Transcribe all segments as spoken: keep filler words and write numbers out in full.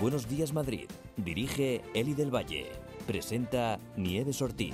Buenos Días Madrid. Dirige Eli del Valle. Presenta Nieves Ortiz.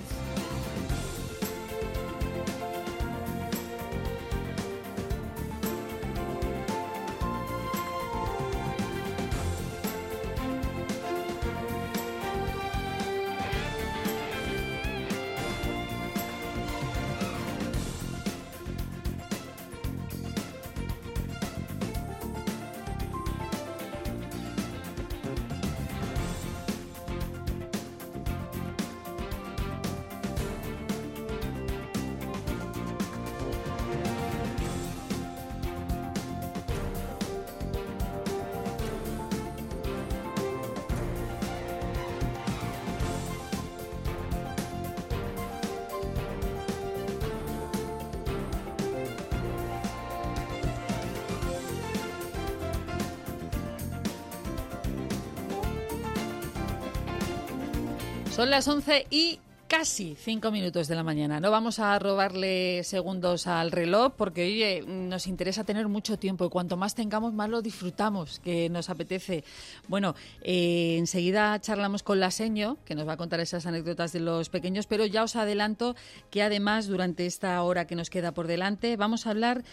Son las once y casi cinco minutos de la mañana. No vamos a robarle segundos al reloj porque, oye, nos interesa tener mucho tiempo y cuanto más tengamos, más lo disfrutamos, que nos apetece. Bueno, eh, enseguida charlamos con la Seño, que nos va a contar esas anécdotas de los pequeños, pero ya os adelanto que además, durante esta hora que nos queda por delante, vamos a hablar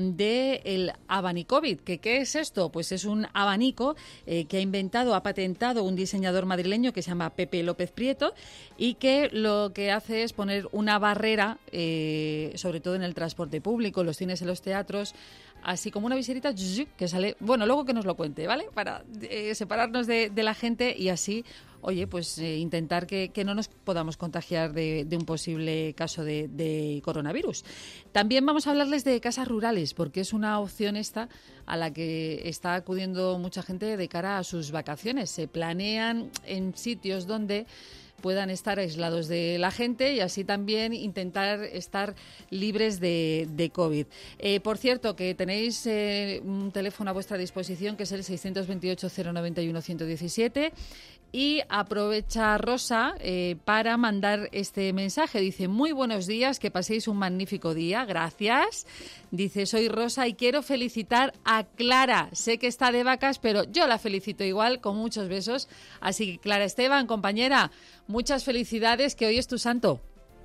del Abanicovid. ¿Que qué es esto? Pues es un abanico eh, que ha inventado, ha patentado un diseñador madrileño que se llama Pepe López Prieto y que lo Lo que hace es poner una barrera, eh, sobre todo en el transporte público, en los cines, en los teatros, así como una viserita que sale, bueno, luego que nos lo cuente, ¿vale? Para eh, separarnos de, de la gente y así, oye, pues eh, intentar que, que no nos podamos contagiar de, de un posible caso de, de coronavirus. También vamos a hablarles de casas rurales, porque es una opción esta a la que está acudiendo mucha gente de cara a sus vacaciones. Se planean en sitios donde puedan estar aislados de la gente y así también intentar estar libres de, de COVID. Eh, por cierto, que tenéis eh, un teléfono a vuestra disposición que es el seiscientos veintiocho, cero noventa y uno, ciento diecisiete y aprovecha Rosa eh, para mandar este mensaje. Dice: muy buenos días, que paséis un magnífico día, gracias. Dice: soy Rosa y quiero felicitar a Clara. Sé que está de vacas, pero yo la felicito igual, con muchos besos. Así que, Clara Esteban, compañera, muchas felicidades, que hoy es tu santo.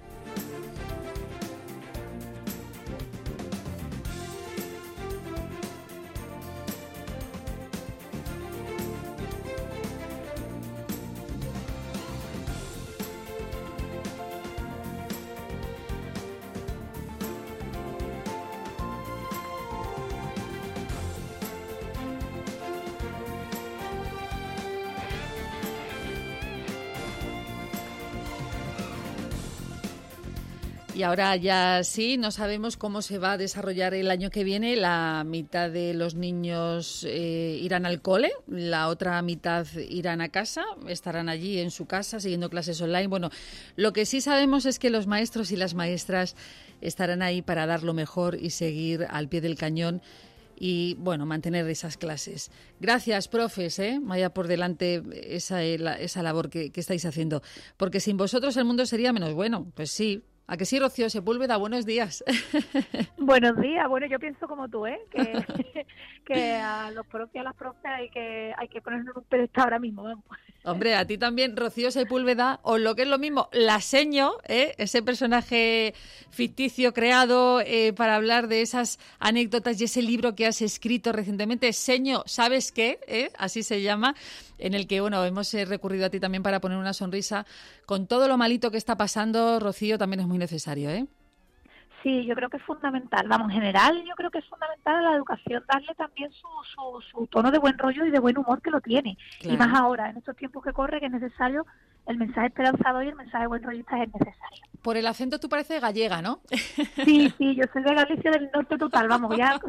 Y ahora ya sí, no sabemos cómo se va a desarrollar el año que viene. La mitad de los niños eh, irán al cole, la otra mitad irán a casa, estarán allí en su casa siguiendo clases online. Bueno, lo que sí sabemos es que los maestros y las maestras estarán ahí para dar lo mejor y seguir al pie del cañón y, bueno, mantener esas clases. Gracias, profes, ¿eh? Vaya por delante esa, esa labor que, que estáis haciendo. Porque sin vosotros el mundo sería menos bueno. Pues sí. ¿A que sí, Rocío Sepúlveda? Buenos días. Buenos días. Bueno, yo pienso como tú, ¿eh? Que, que a los profes y a las profes hay que, hay que ponernos un pedestal ahora mismo, vamos. Hombre, a ti también, Rocío Sepúlveda, o lo que es lo mismo, la Seño, ¿eh? Ese personaje ficticio creado eh, para hablar de esas anécdotas y ese libro que has escrito recientemente, Seño, ¿sabes qué? ¿Eh? Así se llama, en el que, bueno, hemos eh, recurrido a ti también para poner una sonrisa. Con todo lo malito que está pasando, Rocío, también es muy necesario, ¿eh? Sí, yo creo que es fundamental. Vamos, en general, yo creo que es fundamental a la educación darle también su, su, su tono de buen rollo y de buen humor que lo tiene. Claro. Y más ahora, en estos tiempos que corre, que es necesario, el mensaje esperanzador y el mensaje buen rollista es necesario. Por el acento tú pareces gallega, ¿no? Sí, sí, yo soy de Galicia del norte total, vamos, ya.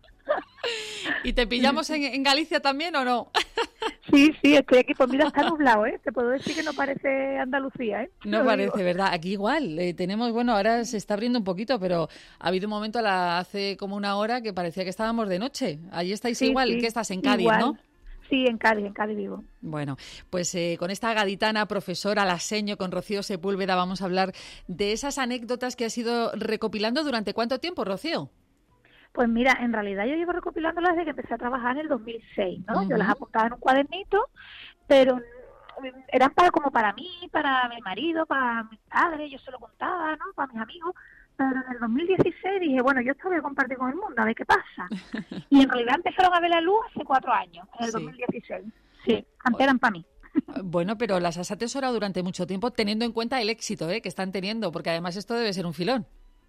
¿Y te pillamos en, en Galicia también o no? Sí, sí, estoy aquí, pues mira, está nublado, ¿eh? Te puedo decir que no parece Andalucía, ¿eh? No Lo parece, digo. ¿verdad? Aquí igual, eh, tenemos, bueno, ahora se está abriendo un poquito, pero ha habido un momento a la, hace como una hora que parecía que estábamos de noche. Allí estáis Sí, igual, sí, que estás en Cádiz, igual. ¿no? Sí, en Cádiz, en Cádiz vivo. Bueno, pues eh, con esta gaditana profesora La Seño, con Rocío Sepúlveda, vamos a hablar de esas anécdotas que has ido recopilando. ¿Durante cuánto tiempo, Rocío? Pues mira, en realidad yo llevo recopilándolas desde que empecé a trabajar en el dos mil seis, ¿no? Uh-huh. Yo las apuntaba en un cuadernito, pero eran para como para mí, para mi marido, para mis padres, yo se lo contaba, ¿no? Para mis amigos. Pero en el dos mil dieciséis dije, bueno, yo esto voy a compartir con el mundo, a ver qué pasa. Y en realidad empezaron a ver la luz hace cuatro años, en el sí. dos mil dieciséis. Sí, antes eran para mí. Bueno, pero las has atesorado durante mucho tiempo teniendo en cuenta el éxito ¿eh? que están teniendo, porque además esto debe ser un filón.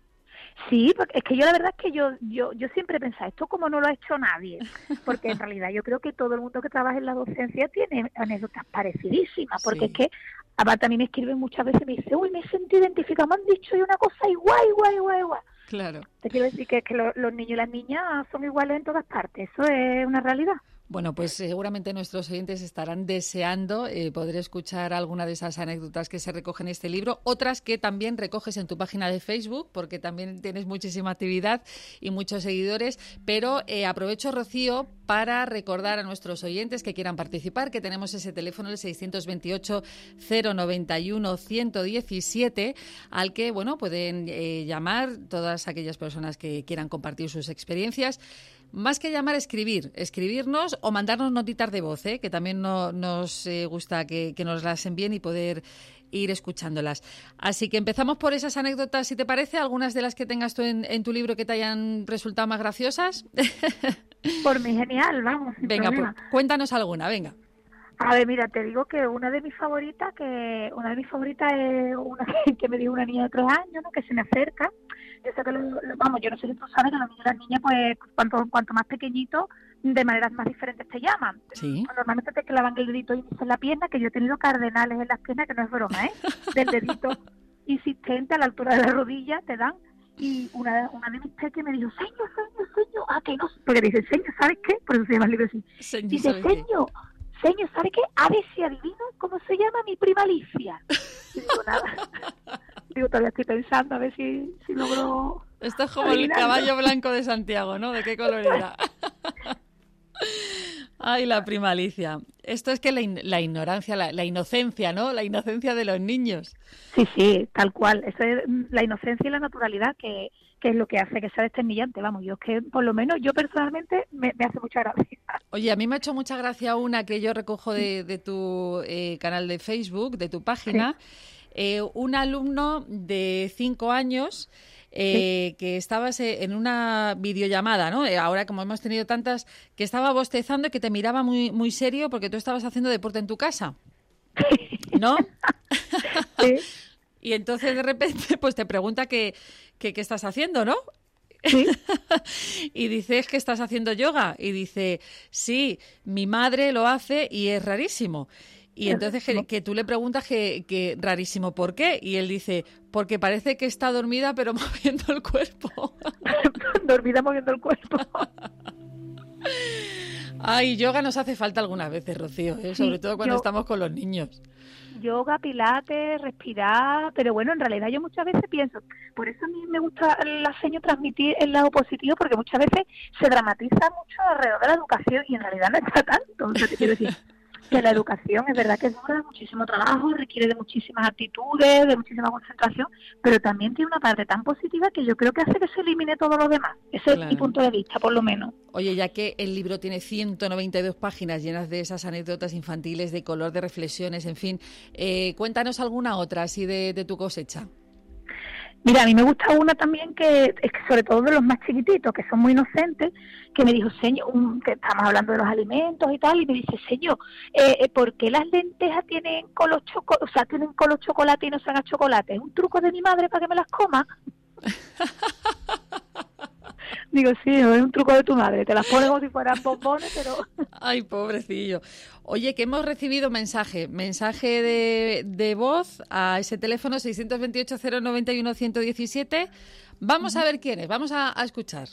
Sí, porque es que yo la verdad es que yo yo yo siempre he pensado, esto como no lo ha hecho nadie, porque en realidad yo creo que todo el mundo que trabaja en la docencia tiene anécdotas parecidísimas, porque sí. es que aparte a mí me escriben muchas veces y me dicen, uy, me he sentido identificado, me han dicho una cosa igual, igual, igual, igual. Claro. Te quiero decir que, que lo, los niños y las niñas son iguales en todas partes, eso es una realidad. Bueno, pues seguramente nuestros oyentes estarán deseando eh, poder escuchar alguna de esas anécdotas que se recogen en este libro, otras que también recoges en tu página de Facebook, porque también tienes muchísima actividad y muchos seguidores, pero eh, aprovecho, Rocío, para recordar a nuestros oyentes que quieran participar, que tenemos ese teléfono, el seiscientos veintiocho, cero noventa y uno, ciento diecisiete, al que, bueno, pueden eh, llamar todas aquellas personas que quieran compartir sus experiencias. Más que llamar, escribir, escribirnos o mandarnos notitas de voz, ¿eh? que también no, nos eh, gusta que, que nos las envíen y poder ir escuchándolas. Así que empezamos por esas anécdotas, si te parece, algunas de las que tengas tú en, en tu libro que te hayan resultado más graciosas. Por mí genial, vamos. Sin venga, problema. Pues, cuéntanos alguna, venga. A ver, mira, te digo que una de mis favoritas, que una de mis favoritas es una que me dijo una niña de tres años, ¿no? Que se me acerca. Yo sé que, lo, lo, vamos, yo no sé si tú sabes que los niños y las niñas, pues, cuanto, cuanto más pequeñitos, de maneras más diferentes te llaman. Sí. Normalmente te clavan el dedito índice en la pierna, que yo he tenido cardenales en las piernas, que no es broma, ¿eh? Del dedito insistente a la altura de la rodilla te dan. Y una, una de mis peques me dijo, señor, señor, señor, ah, que no, porque dice, señor, ¿sabes qué? Por eso se llama el libro así. Señor, dice, señor, señor, ¿sabe qué? A ver si adivino cómo se llama mi prima Alicia. Y digo, nada. Digo, todavía estoy pensando a ver si, si logro... Esto es como el caballo blanco de Santiago, ¿no? ¿De qué color era? Ay, la prima Alicia. Esto es que la, in- la ignorancia, la, la inocencia, ¿no? La inocencia de los niños. Sí, sí, tal cual. Eso es la inocencia y la naturalidad que, que es lo que hace que sea desternillante. Vamos, yo es que por lo menos yo personalmente me, me hace mucha gracia. Oye, a mí me ha hecho mucha gracia una que yo recojo de, de tu eh, canal de Facebook, de tu página. Sí. Eh, un alumno de cinco años eh, sí. que estabas en una videollamada, ¿no? Eh, ahora, como hemos tenido tantas, que estaba bostezando y que te miraba muy, muy serio porque tú estabas haciendo deporte en tu casa, ¿no? Sí. Y entonces, de repente, pues te pregunta qué qué estás haciendo, ¿no? Sí. Y dices que estás haciendo yoga. Y dice, sí, mi madre lo hace y es rarísimo. Y entonces que, que tú le preguntas que, que rarísimo, ¿por qué? Y él dice, porque parece que está dormida pero moviendo el cuerpo. Dormida moviendo el cuerpo. Ay, yoga nos hace falta algunas veces, Rocío, ¿eh? Sobre sí, todo cuando yo, estamos con los niños. Yoga, pilates, respirar, pero bueno, en realidad yo muchas veces pienso, por eso a mí me gusta la seño transmitir el lado positivo, porque muchas veces se dramatiza mucho alrededor de la educación y en realidad no está tanto, o sea, te quiero decir. Que la educación es verdad que es dura, de muchísimo trabajo, requiere de muchísimas actitudes, de muchísima concentración, pero también tiene una parte tan positiva que yo creo que hace que se elimine todo lo demás. Ese claro. es mi punto de vista, por lo menos. Oye, ya que el libro tiene ciento noventa y dos páginas llenas de esas anécdotas infantiles, de color, de reflexiones, en fin, eh, cuéntanos alguna otra así de, de tu cosecha. Mira, a mí me gusta una también que es que sobre todo de los más chiquititos, que son muy inocentes, que me dijo, señor, un, que estamos hablando de los alimentos y tal, y me dice, señor, eh, ¿por qué las lentejas tienen color choco, o sea, tienen color chocolate y no son a chocolate? ¿Es un truco de mi madre para que me las coma? Digo, sí, es un truco de tu madre, te las pones como si fueran bombones, pero... Ay, pobrecillo. Oye, que hemos recibido mensaje, mensaje de, de voz a ese teléfono seiscientos veintiocho, cero noventa y uno, ciento diecisiete. Vamos uh-huh. a ver quién es, vamos a, a escuchar.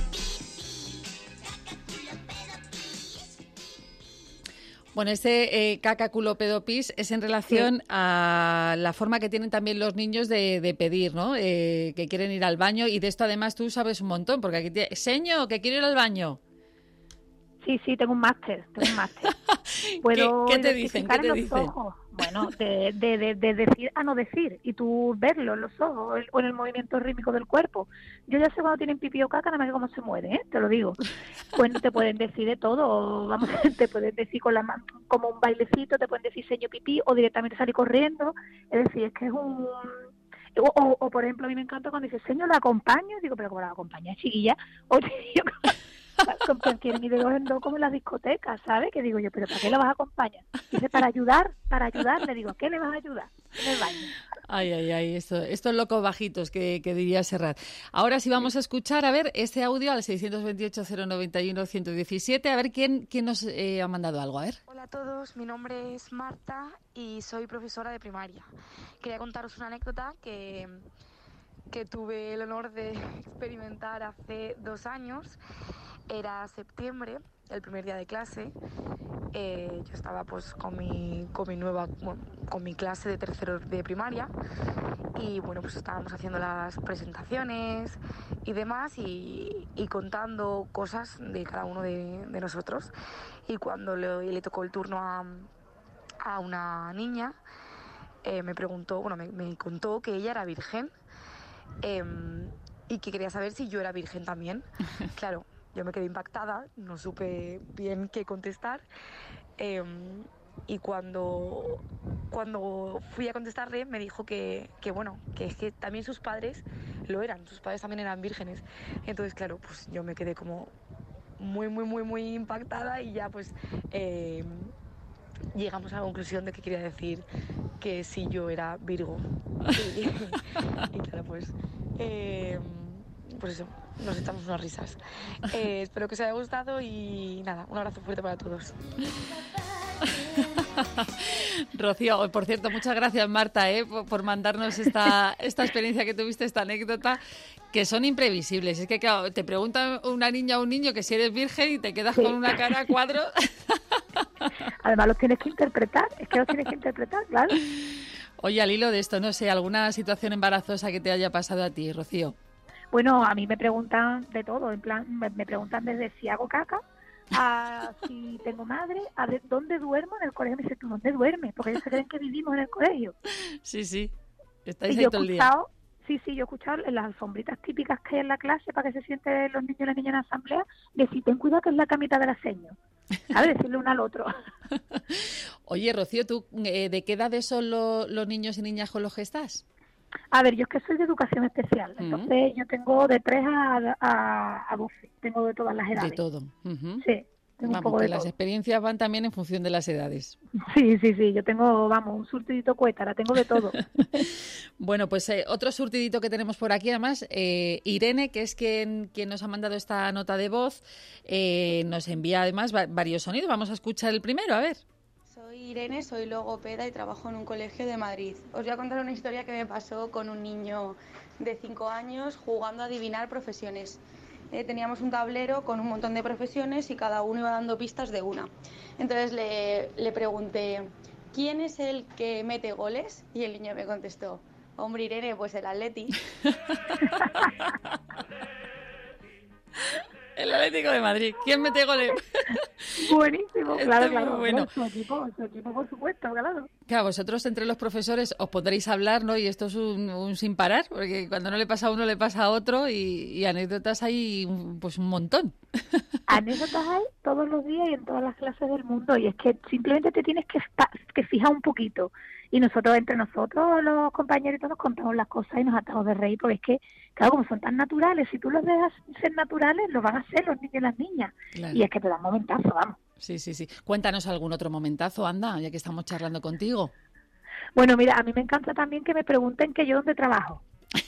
Bueno, este eh, caca, culo, pedo, pis es en relación sí. a la forma que tienen también los niños de, de pedir, ¿no? Eh, que quieren ir al baño, y de esto además tú sabes un montón, porque aquí te... Señor, que quiero ir al baño. Sí, sí, tengo un máster, tengo un máster. Puedo ¿Qué, ¿qué te dicen? ¿Qué te los dicen? Ojos. Bueno, de, de, de, de decir a no decir, y tú verlo en los ojos o en el movimiento rítmico del cuerpo. Yo ya sé cuando tienen pipí o caca, nada más que cómo se mueve, ¿eh? Te lo digo. Pues te pueden decir de todo, vamos, te pueden decir con la mano, como un bailecito, te pueden decir seño pipí o directamente salir corriendo. Es decir, es que es un... O, o, o por ejemplo, a mí me encanta cuando dice, señor, ¿la acompaño? Digo, pero ¿cómo la acompaña, chiquilla? Oye, yo... quieren ir de dos en dos como en las discotecas, ¿sabes? Que digo yo, ¿pero para qué lo vas a acompañar? Dice, para ayudar, para ayudar. Le digo, ¿qué le vas a ayudar? En el baño. Ay, ay, ay, esto, estos locos bajitos que, que diría Serrat. Ahora sí vamos a escuchar, a ver, este audio al seiscientos veintiocho, cero noventa y uno, ciento diecisiete, a ver quién, quién nos eh, ha mandado algo, a ver. Hola a todos, mi nombre es Marta y soy profesora de primaria. Quería contaros una anécdota que, que tuve el honor de experimentar hace dos años. Era septiembre, el primer día de clase. Eh, yo estaba pues con mi, con mi nueva, bueno, con mi clase de tercero de primaria y bueno, pues estábamos haciendo las presentaciones y demás y, y contando cosas de cada uno de, de nosotros. Y cuando le, le tocó el turno a, a una niña, eh, me preguntó, bueno, me, me contó que ella era virgen eh, y que quería saber si yo era virgen también. Claro. Yo me quedé impactada, no supe bien qué contestar eh, y cuando, cuando fui a contestarle me dijo que, que bueno, que es que también sus padres lo eran, sus padres también eran vírgenes. Entonces, claro, pues yo me quedé como muy, muy, muy, muy impactada y ya pues eh, llegamos a la conclusión de que quería decir que sí, yo era Virgo. Y, y claro, pues... Eh, pues eso, nos echamos unas risas. Eh, espero que os haya gustado y nada, un abrazo fuerte para todos. Rocío, por cierto, muchas gracias Marta eh, por, por mandarnos esta, esta experiencia que tuviste, esta anécdota, que son imprevisibles. Es que claro, te pregunta una niña o un niño que si eres virgen y te quedas sí. con una cara a cuadro. Además los tienes que interpretar, es que los tienes que interpretar, claro. Oye, al hilo de esto, no sé, ¿alguna situación embarazosa que te haya pasado a ti, Rocío? Bueno, a mí me preguntan de todo, en plan, me, me preguntan desde si hago caca, a si tengo madre, a de, dónde duermo en el colegio. Me dicen, ¿tú dónde duermes? Porque ellos se creen que vivimos en el colegio. Sí, sí, estáis y ahí yo todo el día. Sí, sí, yo he escuchado en las alfombritas típicas que hay en la clase para que se sienten los niños y las niñas en la asamblea, decir, ten cuidado que es la camita de la seño. ¿Sabes? Decirle uno al otro. Oye, Rocío, ¿tú eh, de qué edades son lo, los niños y niñas con los que estás? A ver, yo es que soy de educación especial, entonces uh-huh. yo tengo de tres a, a, a doce, tengo de todas las edades. De todo. Uh-huh. Sí, tengo vamos, un poco que de las todo. experiencias van también en función de las edades. Sí, sí, sí, yo tengo, vamos, un surtidito cuétara, tengo de todo. Bueno, pues eh, otro surtidito que tenemos por aquí, además, eh, Irene, que es quien, quien nos ha mandado esta nota de voz, eh, nos envía además va- varios sonidos. Vamos a escuchar el primero, a ver. Soy Irene, soy logopeda y trabajo en un colegio de Madrid. Os voy a contar una historia que me pasó con un niño de cinco años jugando a adivinar profesiones. Eh, teníamos un tablero con un montón de profesiones y cada uno iba dando pistas de una. Entonces le, le pregunté, ¿quién es el que mete goles? Y el niño me contestó, hombre Irene, pues el Atleti. El Atlético de Madrid. ¿Quién mete goles? Buenísimo, claro, Esto claro. bueno. Su equipo, su equipo, por supuesto, claro. Claro, vosotros entre los profesores os podréis hablar, ¿no? Y esto es un, un sin parar, porque cuando no le pasa a uno, le pasa a otro y, y anécdotas hay pues un montón. Anécdotas hay todos los días y en todas las clases del mundo y es que simplemente te tienes que, que fijar un poquito. Y nosotros, entre nosotros, los compañeros y todos, contamos las cosas y nos atamos de reír, porque es que, claro, como son tan naturales, si tú los dejas ser naturales, los van a hacer los niños y las niñas. Claro. Y es que te dan momentazo, vamos. Sí, sí, sí. Cuéntanos algún otro momentazo, anda, ya que estamos charlando contigo. Bueno, mira, a mí me encanta también que me pregunten que yo dónde trabajo.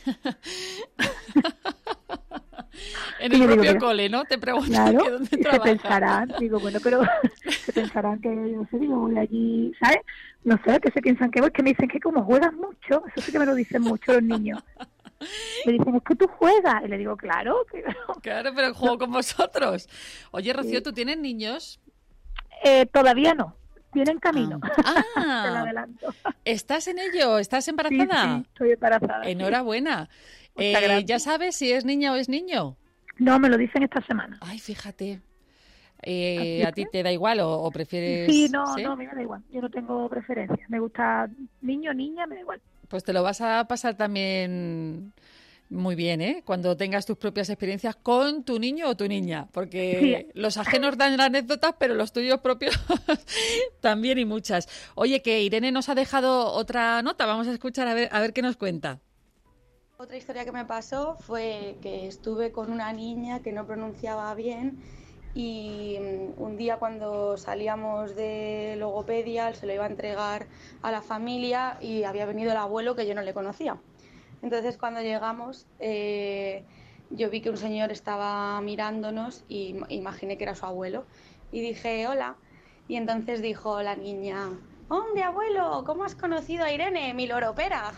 En el propio digo, cole, ¿no? Te preguntan claro, que dónde y trabajas. Se pensarán, digo, bueno, pero se pensarán que, no sé, digo, voy allí, ¿sabes? No sé, que se piensan que voy, que me dicen que como juegas mucho, eso sí que me lo dicen mucho los niños. Me dicen, es que tú juegas. Y le digo, claro. Que... Claro, pero juego con vosotros. Oye, Rocío, sí. ¿Tú tienes niños? Eh, todavía no. Viene en camino. Ah, te lo adelanto. ¿Estás en ello? ¿Estás embarazada? Sí, sí, estoy embarazada. Enhorabuena. Sí. Eh, ¿Ya sabes si es niña o es niño? No, me lo dicen esta semana. Ay, fíjate. Eh, ¿A ti te da igual o, o prefieres...? Sí, no, ¿sí? no, a mí me da igual. Yo no tengo preferencia. Me gusta niño, niña, me da igual. Pues te lo vas a pasar también muy bien, ¿eh? Cuando tengas tus propias experiencias con tu niño o tu niña, porque sí. Los ajenos dan anécdotas, pero los tuyos propios también y muchas. Oye, que Irene nos ha dejado otra nota, vamos a escuchar a ver, a ver qué nos cuenta. Otra historia que me pasó fue que estuve con una niña que no pronunciaba bien y un día cuando salíamos de logopedia se lo iba a entregar a la familia y había venido el abuelo que yo no le conocía. Entonces cuando llegamos eh, yo vi que un señor estaba mirándonos y imaginé que era su abuelo y dije hola y entonces dijo la niña: ¡Hombre, abuelo! ¿Cómo has conocido a Irene, mi loropera?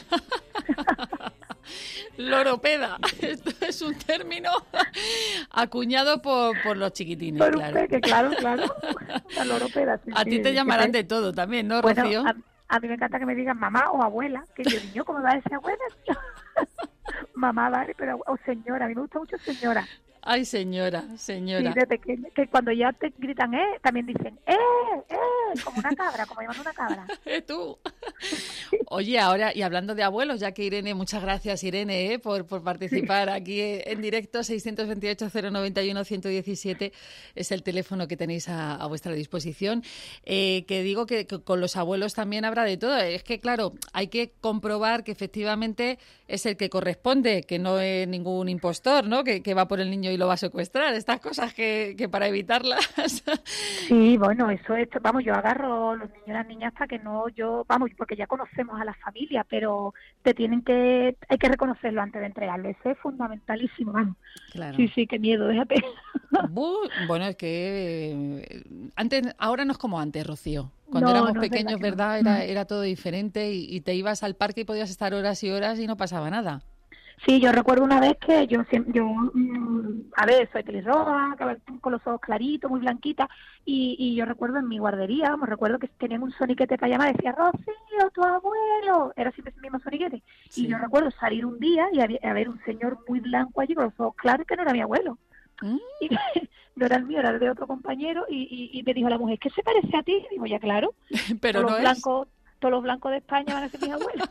Loropeda, esto es un término acuñado por, por los chiquitines, por claro. Peque, claro, claro. La loropeda. Sí, a sí, ti te sí, llamarán sí. de todo también, ¿no, bueno, Rocío? A, a mí me encanta que me digan mamá o abuela, que yo niño, ¿cómo va a decir abuela? Mamá, vale, pero o señora, a mí me gusta mucho señora. Ay, señora, señora. Sí, de pequeña, que cuando ya te gritan, eh, también dicen, eh, eh, como una cabra, como llamando una cabra. ¿Eh, tú? Oye, ahora, y hablando de abuelos, ya que Irene, muchas gracias, Irene, eh, por, por participar aquí en directo, seiscientos veintiocho, cero noventa y uno, ciento diecisiete es el teléfono que tenéis a, a vuestra disposición. Eh, que digo que, que con los abuelos también habrá de todo. Es que, claro, hay que comprobar que efectivamente es el que corresponde, que no es ningún impostor, ¿no? Que, que va por el niño y lo va a secuestrar. Estas cosas que, que para evitarlas... Sí, bueno, eso es, vamos, yo agarro los niños y las niñas hasta que no, yo, vamos, porque ya conocemos a la familia, pero te tienen que, hay que reconocerlo antes de entregarlo, eso es fundamentalísimo, vamos. Claro. Sí, sí, qué miedo, déjate. Bueno, es que eh, antes, ahora no es como antes, Rocío. Cuando no, éramos no, pequeños, ¿verdad? No. Era, era todo diferente y, y te ibas al parque y podías estar horas y horas y no pasaba nada. Sí, yo recuerdo una vez que yo, yo mmm, a ver, soy pelirroja, con los ojos claritos, muy blanquita, y, y yo recuerdo en mi guardería, me recuerdo que tenían un soniquete para llamar, decía, Rocío, tu abuelo, era siempre ese mismo soniquete. Sí. Y yo recuerdo salir un día y había, haber un señor muy blanco allí con los ojos claros que no era mi abuelo. ¿Mm? Y no era el mío, era el de otro compañero, y, y, y me dijo la mujer, ¿qué se parece a ti? Y digo, ya claro, pero todos no los es... blancos, todos los blancos de España van a ser mis abuelos.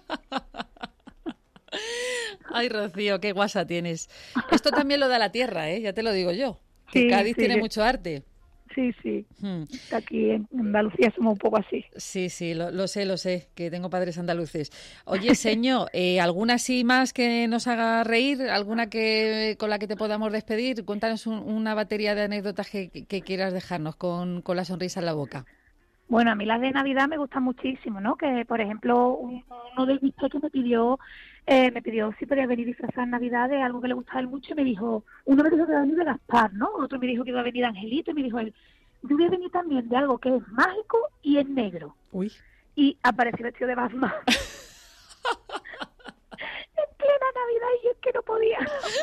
Ay, Rocío, qué guasa tienes. Esto también lo da la tierra, ¿eh? Ya te lo digo yo. Que sí, Cádiz sí, tiene sí. mucho arte. Sí, sí. Hmm. Aquí en Andalucía somos un poco así. Sí, sí, lo, lo sé, lo sé, que tengo padres andaluces. Oye, Señor, eh, ¿alguna así más que nos haga reír? ¿Alguna que con la que te podamos despedir? Cuéntanos un, una batería de anécdotas que, que quieras dejarnos con, con la sonrisa en la boca. Bueno, a mí las de Navidad me gustan muchísimo, ¿no? Que, por ejemplo, uno de mis pequeños me pidió eh, me pidió si podía venir disfrazada en Navidad de algo que le gustaba a él mucho y me dijo, uno me dijo que iba a venir de Gaspar, ¿no? Otro me dijo que iba a venir de Angelito y me dijo él, yo voy a venir también de algo que es mágico y es negro. Uy. Y apareció vestido de Batman. En plena Navidad y yo es que no podía.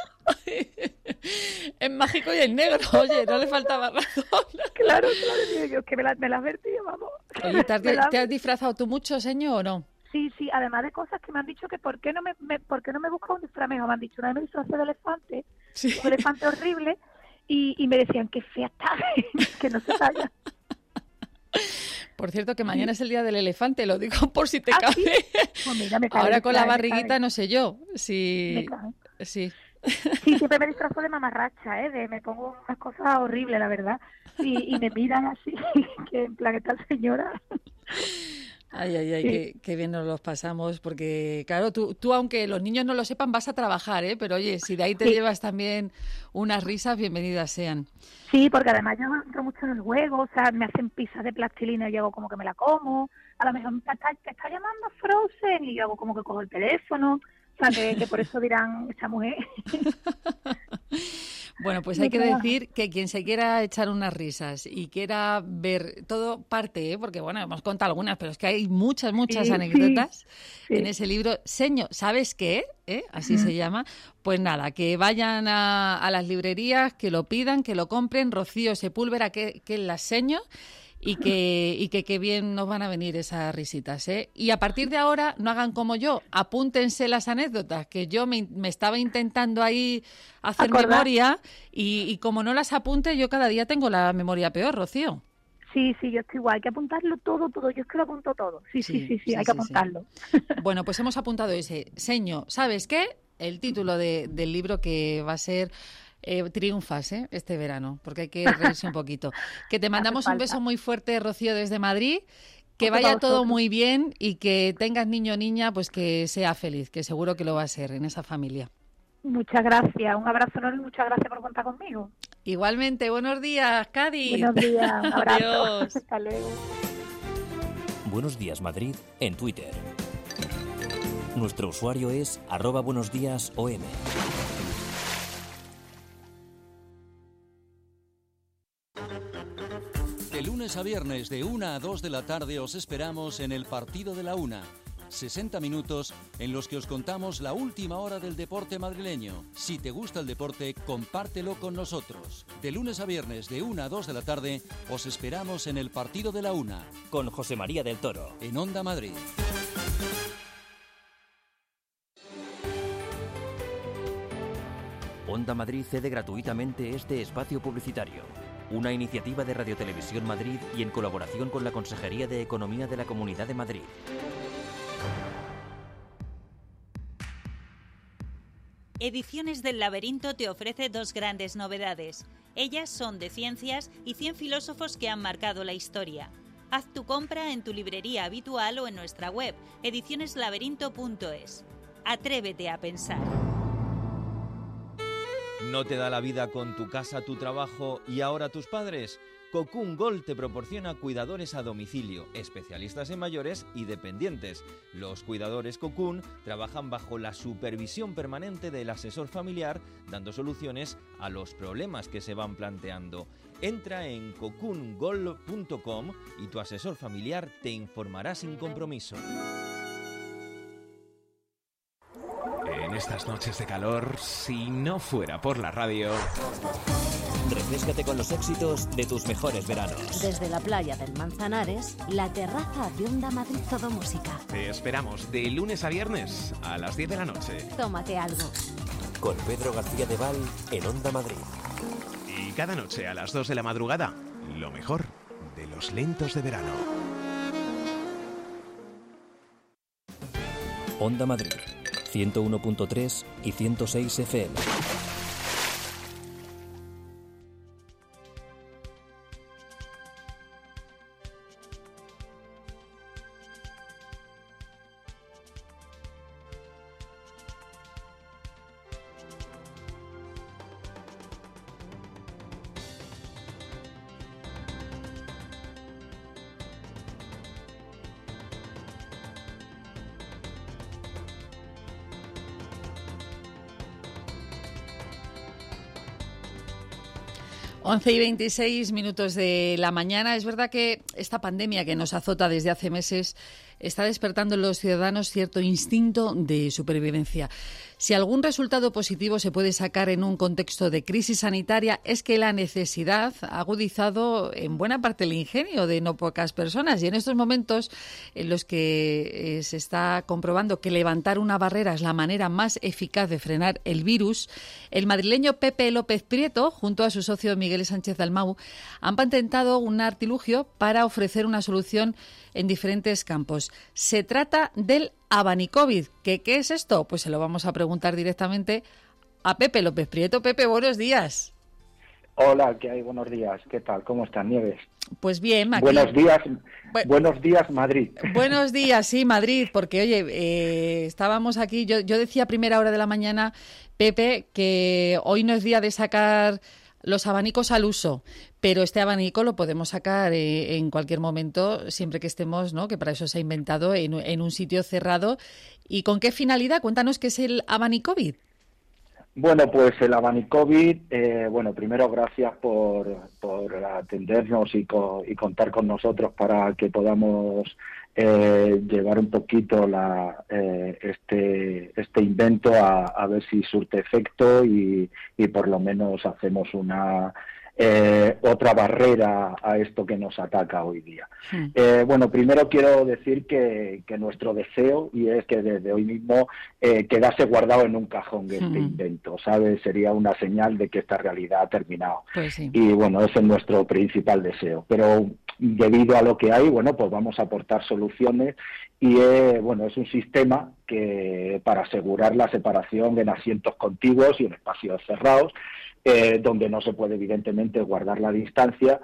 Es mágico y es negro, oye, no le faltaba razón. Claro, claro, yo es que me las me la advertido, vamos. Oye, ¿te has, la... ¿te has disfrazado tú mucho, señor, o no? Sí, sí, además de cosas que me han dicho que por qué no me, me por qué no me busca un disfraz mejor. Me han dicho, una vez me disfrazé de elefante, sí. un elefante horrible, y, y me decían que fea está, que no se vaya. Por cierto, que mañana es el día del elefante, lo digo por si te ¿Ah, cabe. ¿sí? Pues mira, me cabe, ahora me con cabe, la barriguita me no sé yo, si... Me cabe. Sí. Sí, siempre me disfrazo de mamarracha, ¿eh? De, me pongo unas cosas horribles, la verdad, y, y me miran así, que en plan, esta señora... Ay, ay, ay, sí. qué, qué bien nos los pasamos, porque claro, tú, tú aunque los niños no lo sepan, vas a trabajar, ¿eh? Pero oye, si de ahí te sí. llevas también unas risas, bienvenidas sean. Sí, porque además yo entro mucho en el juego, o sea, me hacen pizzas de plastilina y yo hago como que me la como, a lo mejor te está, te está llamando Frozen y yo hago como que cojo el teléfono, o sea, que, que por eso dirán, esta mujer... Bueno, pues hay que decir que quien se quiera echar unas risas y quiera ver todo parte, ¿eh? Porque bueno, hemos contado algunas, pero es que hay muchas, muchas sí, anécdotas sí, en sí. ese libro. Seño, ¿sabes qué? ¿Eh? Así se llama. Pues nada, que vayan a, a las librerías, que lo pidan, que lo compren. Rocío Sepúlveda, que, que las seño. y que y que qué bien nos van a venir esas risitas, ¿eh? Y a partir de ahora no hagan como yo, apúntense las anécdotas, que yo me, me estaba intentando ahí hacer ¿Acordar? memoria y, y como no las apunte, yo cada día tengo la memoria peor, Rocío. Sí, sí, yo estoy igual, hay que apuntarlo todo, todo, yo es que lo apunto todo. Sí, sí, sí, sí, sí, sí hay que sí, apuntarlo. Sí. Bueno, pues hemos apuntado ese. Seño, ¿sabes qué? El título de, del libro que va a ser... Eh, triunfas, ¿eh? Este verano, porque hay que reírse un poquito. Que te mandamos un beso muy fuerte, Rocío, desde Madrid. Que vaya todo muy bien y que tengas niño o niña, pues que sea feliz, que seguro que lo va a ser en esa familia. Muchas gracias, un abrazo enorme y muchas gracias por contar conmigo. Igualmente, buenos días, Cádiz. Buenos días, un abrazo. Adiós. Hasta luego. Buenos días, Madrid, en Twitter. Nuestro usuario es arroba buenos días O M. De lunes a viernes de una a dos de la tarde os esperamos en el Partido de la Una. sesenta minutos en los que os contamos la última hora del deporte madrileño. Si te gusta el deporte, compártelo con nosotros. De lunes a viernes de una a dos de la tarde os esperamos en el Partido de la Una. Con José María del Toro. En Onda Madrid. Onda Madrid cede gratuitamente este espacio publicitario. Una iniciativa de Radio Televisión Madrid y en colaboración con la Consejería de Economía de la Comunidad de Madrid. Ediciones del Laberinto te ofrece dos grandes novedades. Ellas son de ciencias y cien filósofos que han marcado la historia. Haz tu compra en tu librería habitual o en nuestra web, ediciones laberinto punto es. Atrévete a pensar. ¿No te da la vida con tu casa, tu trabajo y ahora tus padres? Cocoon Gold te proporciona cuidadores a domicilio, especialistas en mayores y dependientes. Los cuidadores Cocoon trabajan bajo la supervisión permanente del asesor familiar, dando soluciones a los problemas que se van planteando. Entra en cocoon gold punto com y tu asesor familiar te informará sin compromiso. En estas noches de calor, si no fuera por la radio... Refréscate con los éxitos de tus mejores veranos. Desde la playa del Manzanares, la terraza de Onda Madrid Todo Música. Te esperamos de lunes a viernes a las diez de la noche. Tómate algo. Con Pedro García de Val en Onda Madrid. Y cada noche a las dos de la madrugada, lo mejor de los lentos de verano. Onda Madrid, ciento uno punto tres y ciento seis F M. once y veintiséis minutos de la mañana. Es verdad que esta pandemia que nos azota desde hace meses está despertando en los ciudadanos cierto instinto de supervivencia. Si algún resultado positivo se puede sacar en un contexto de crisis sanitaria es que la necesidad ha agudizado en buena parte el ingenio de no pocas personas. Y en estos momentos en los que eh, se está comprobando que levantar una barrera es la manera más eficaz de frenar el virus, el madrileño Pepe López Prieto, junto a su socio Miguel Sánchez Dalmau, han patentado un artilugio para ofrecer una solución en diferentes campos. Se trata del Abanicovid. ¿Qué, ¿Qué es esto? Pues se lo vamos a preguntar directamente a Pepe López Prieto. Pepe, buenos días. Hola, ¿qué hay? Buenos días. ¿Qué tal? ¿Cómo están, Nieves? Pues bien, aquí... Buenos días, Bu- buenos días, Madrid. Buenos días, sí, Madrid, porque, oye, eh, estábamos aquí, yo, yo decía a primera hora de la mañana, Pepe, que hoy no es día de sacar los abanicos al uso, pero este abanico lo podemos sacar eh, en cualquier momento, siempre que estemos, ¿no? Que para eso se ha inventado en, en un sitio cerrado. ¿Y con qué finalidad? Cuéntanos qué es el Abanicovid. Bueno, pues el Abanicovid, eh, bueno, primero gracias por, por atendernos y, co- y contar con nosotros para que podamos eh, llevar un poquito la, eh, este, este invento a, a ver si surte efecto y, y por lo menos hacemos una eh, otra barrera a esto que nos ataca hoy día. Sí. Eh, bueno, primero quiero decir que, que nuestro deseo, y es que desde hoy mismo eh, quedase guardado en un cajón este Mm. invento, ¿sabes? Sería una señal de que esta realidad ha terminado. Pues sí. Y bueno, ese es nuestro principal deseo. Pero debido a lo que hay, bueno, pues vamos a aportar soluciones y eh, bueno, es un sistema que para asegurar la separación en asientos contiguos y en espacios cerrados, eh, donde no se puede evidentemente guardar la distancia,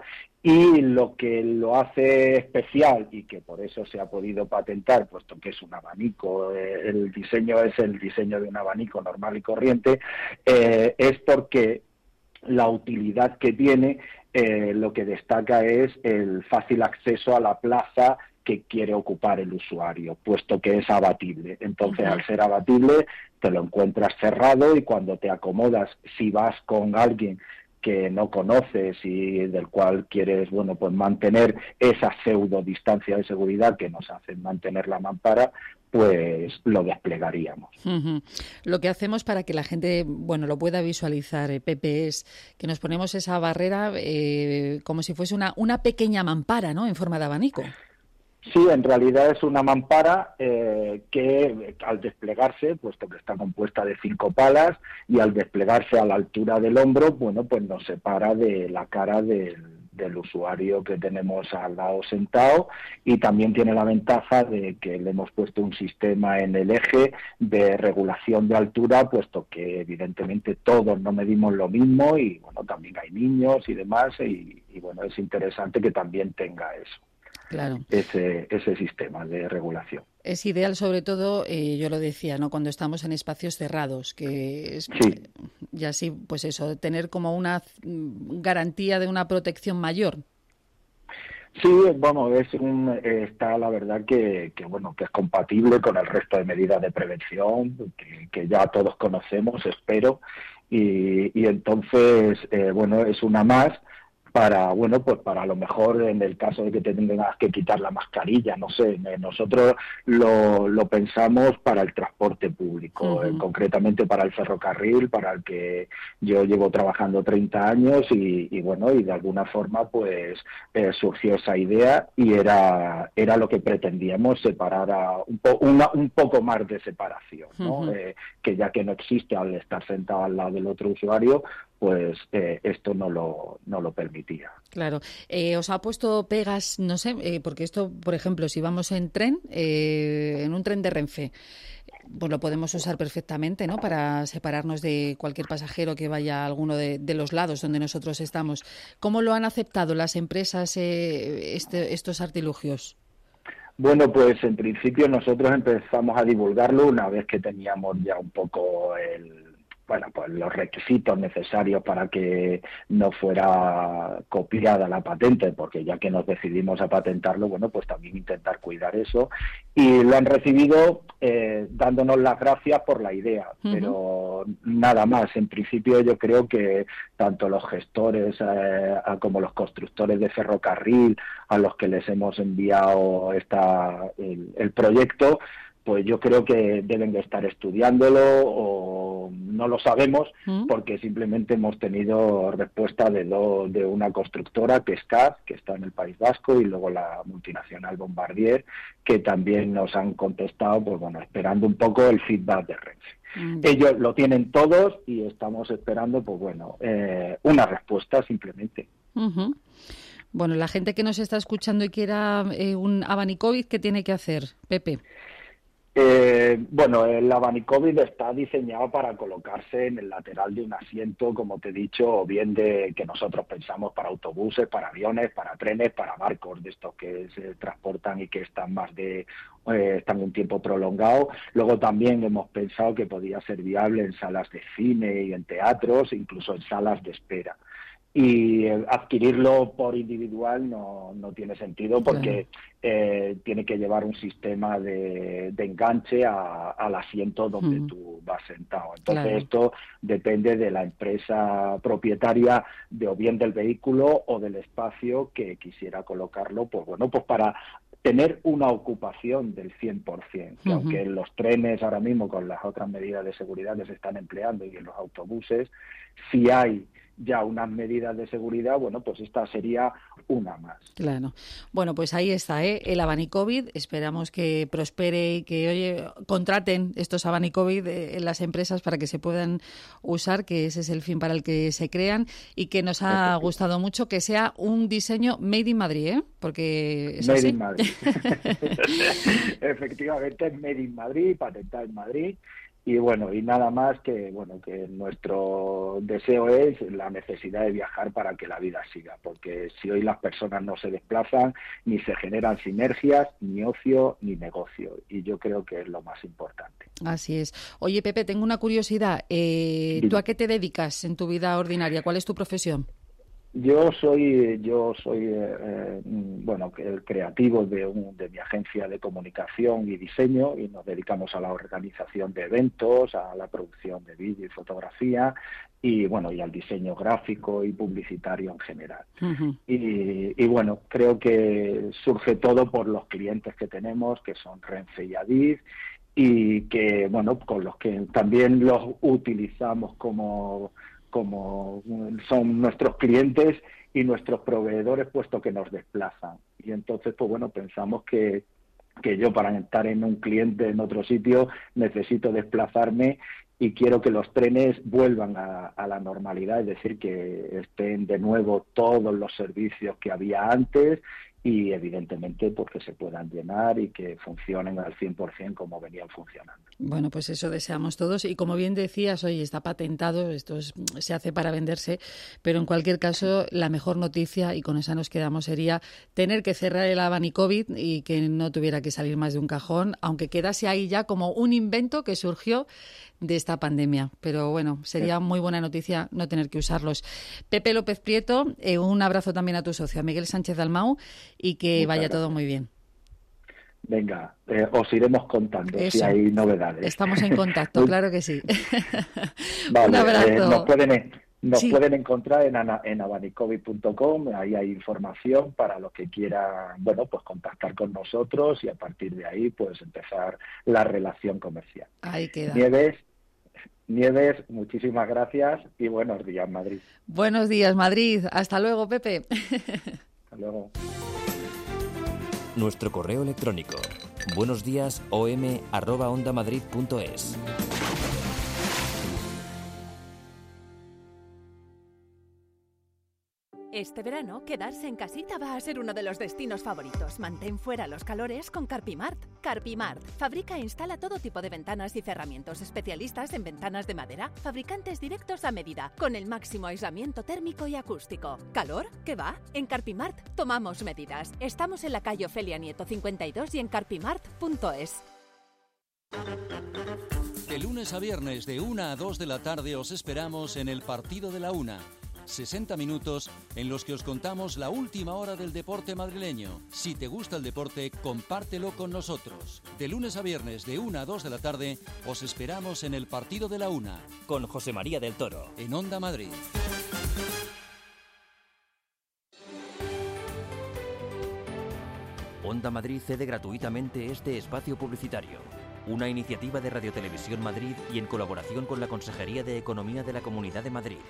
y lo que lo hace especial y que por eso se ha podido patentar, puesto que es un abanico, eh, el diseño es el diseño de un abanico normal y corriente, eh, es porque la utilidad que tiene, eh, lo que destaca es el fácil acceso a la plaza que quiere ocupar el usuario, puesto que es abatible. Entonces, Ujú. al ser abatible, te lo encuentras cerrado y cuando te acomodas, si vas con alguien que no conoces y del cual quieres, bueno, pues mantener esa pseudo distancia de seguridad que nos hace mantener la mampara, pues lo desplegaríamos. Ujú. Lo que hacemos para que la gente, bueno, lo pueda visualizar, eh, Pepe, es que nos ponemos esa barrera eh, como si fuese una, una pequeña mampara, ¿no?, en forma de abanico. Sí, en realidad es una mampara eh, que al desplegarse, puesto que está compuesta de cinco palas, y al desplegarse a la altura del hombro, bueno, pues nos separa de la cara del, del usuario que tenemos al lado sentado, y también tiene la ventaja de que le hemos puesto un sistema en el eje de regulación de altura, puesto que evidentemente todos no medimos lo mismo y bueno, también hay niños y demás, y, y bueno, es interesante que también tenga eso. Claro. Ese, ese sistema de regulación. Es ideal, sobre todo, eh, yo lo decía, ¿no?, cuando estamos en espacios cerrados, que es, sí. y así, pues eso, tener como una garantía de una protección mayor. Sí, bueno, es un, está la verdad que, que bueno que es compatible con el resto de medidas de prevención que, que ya todos conocemos, espero, y, y entonces, eh, bueno, es una más. Para, bueno, pues para a lo mejor en el caso de que te tengas que quitar la mascarilla, no sé, nosotros lo, lo pensamos para el transporte público, uh-huh. eh, concretamente para el ferrocarril, para el que yo llevo trabajando treinta años y, y bueno, y de alguna forma pues eh, surgió esa idea y era era lo que pretendíamos, separar a un, po, una, un poco más de separación, ¿no? Uh-huh. eh, que ya que no existe al estar sentado al lado del otro usuario, pues eh, esto no lo, no lo permitía. Claro. Eh, ¿Os ha puesto pegas, no sé, eh, porque esto, por ejemplo, si vamos en tren, eh, en un tren de Renfe, pues lo podemos usar perfectamente, ¿no?, para separarnos de cualquier pasajero que vaya a alguno de, de los lados donde nosotros estamos. ¿Cómo lo han aceptado las empresas eh, este, estos artilugios? Bueno, pues en principio nosotros empezamos a divulgarlo una vez que teníamos ya un poco el... bueno, pues los requisitos necesarios para que no fuera copiada la patente, porque ya que nos decidimos a patentarlo, bueno, pues también intentar cuidar eso. Y lo han recibido eh, dándonos las gracias por la idea, uh-huh. pero nada más. En principio yo creo que tanto los gestores eh, como los constructores de ferrocarril, a los que les hemos enviado esta, el, el proyecto, pues yo creo que deben de estar estudiándolo o no lo sabemos ¿Mm? porque simplemente hemos tenido respuesta de, do, de una constructora que es C A D, que está en el País Vasco, y luego la multinacional Bombardier, que también nos han contestado, pues bueno, esperando un poco el feedback de Renfe. Mm. Ellos lo tienen todos y estamos esperando, pues bueno, eh, una respuesta simplemente. Uh-huh. Bueno, la gente que nos está escuchando y quiera eh, un abanicovid, ¿qué tiene que hacer, Pepe? Eh, bueno, el abanicovid está diseñado para colocarse en el lateral de un asiento, como te he dicho, o bien de que nosotros pensamos para autobuses, para aviones, para trenes, para barcos de estos que se transportan y que están más de eh, están un tiempo prolongado. Luego también hemos pensado que podía ser viable en salas de cine y en teatros, incluso en salas de espera. Y adquirirlo por individual no, no tiene sentido porque eh, tiene que llevar un sistema de, de enganche a, al asiento donde mm. tú vas sentado. Entonces claro. esto depende de la empresa propietaria de o bien del vehículo o del espacio que quisiera colocarlo, pues bueno, pues para tener una ocupación del cien por ciento, que uh-huh. aunque en los trenes ahora mismo con las otras medidas de seguridad que se están empleando y en los autobuses, sí hay ya unas medidas de seguridad, bueno, pues esta sería una más. Claro. Bueno, pues ahí está, ¿eh? El Abanicovid. Esperamos que prospere y que, oye, contraten estos Abanicovid en las empresas para que se puedan usar, que ese es el fin para el que se crean, y que nos ha gustado mucho que sea un diseño made in Madrid, ¿eh? Porque es Made así. in Madrid. Efectivamente, es Made in Madrid, patentado en Madrid. Y bueno, y nada más que bueno que nuestro deseo es la necesidad de viajar para que la vida siga, porque si hoy las personas no se desplazan, ni se generan sinergias, ni ocio, ni negocio, y yo creo que es lo más importante. Así es. Oye, Pepe, tengo una curiosidad. Eh, ¿Tú a qué te dedicas en tu vida ordinaria? ¿Cuál es tu profesión? Yo soy, yo soy, eh, bueno, el creativo de, un, de mi agencia de comunicación y diseño, y nos dedicamos a la organización de eventos, a la producción de vídeo y fotografía, y bueno, y al diseño gráfico y publicitario en general. Uh-huh. Y, y bueno, creo que surge todo por los clientes que tenemos, que son Renfe y Adif, y que, bueno, con los que también los utilizamos como como son nuestros clientes y nuestros proveedores, puesto que nos desplazan. Y entonces, pues bueno, pensamos que, que yo para estar en un cliente en otro sitio necesito desplazarme, y quiero que los trenes vuelvan a, a la normalidad, es decir, que estén de nuevo todos los servicios que había antes, y evidentemente pues que se puedan llenar y que funcionen al cien por ciento como venían funcionando. Bueno, pues eso deseamos todos, y como bien decías, oye, está patentado, esto es, se hace para venderse, pero en cualquier caso la mejor noticia, y con esa nos quedamos, sería tener que cerrar el Abanicovid y que no tuviera que salir más de un cajón, aunque quedase ahí ya como un invento que surgió de esta pandemia. Pero bueno, sería muy buena noticia no tener que usarlos. Pepe López Prieto, eh, un abrazo también a tu socio, a Miguel Sánchez Dalmau, y que Muchas vaya gracias. Todo muy bien. Venga, eh, os iremos contando Eso. Si hay novedades. Estamos en contacto, claro que sí. Vale, un abrazo. Eh, nos pueden, nos sí. pueden encontrar en, ana, en abanicovid punto com, ahí hay información para los que quieran, bueno, pues contactar con nosotros, y a partir de ahí pues empezar la relación comercial. Ahí queda. Nieves, Nieves, muchísimas gracias y buenos días, Madrid. Buenos días, Madrid. Hasta luego, Pepe. Hasta luego. Nuestro correo electrónico, buenos días o m arroba onda madrid punto es. Este verano, quedarse en casita va a ser uno de los destinos favoritos. Mantén fuera los calores con Carpimart. Carpimart fabrica e instala todo tipo de ventanas y cerramientos, especialistas en ventanas de madera, fabricantes directos a medida, con el máximo aislamiento térmico y acústico. ¿Calor? ¿Qué va? En Carpimart tomamos medidas. Estamos en la calle Ofelia Nieto cincuenta y dos y en carpimart punto es. De lunes a viernes de una a dos de la tarde os esperamos en el Partido de la Una. sesenta minutos en los que os contamos la última hora del deporte madrileño. Si te gusta el deporte, compártelo con nosotros. De lunes a viernes de una a dos de la tarde os esperamos en el Partido de la Una. Con José María del Toro. En Onda Madrid. Onda Madrid cede gratuitamente este espacio publicitario. Una iniciativa de Radio Televisión Madrid y en colaboración con la Consejería de Economía de la Comunidad de Madrid.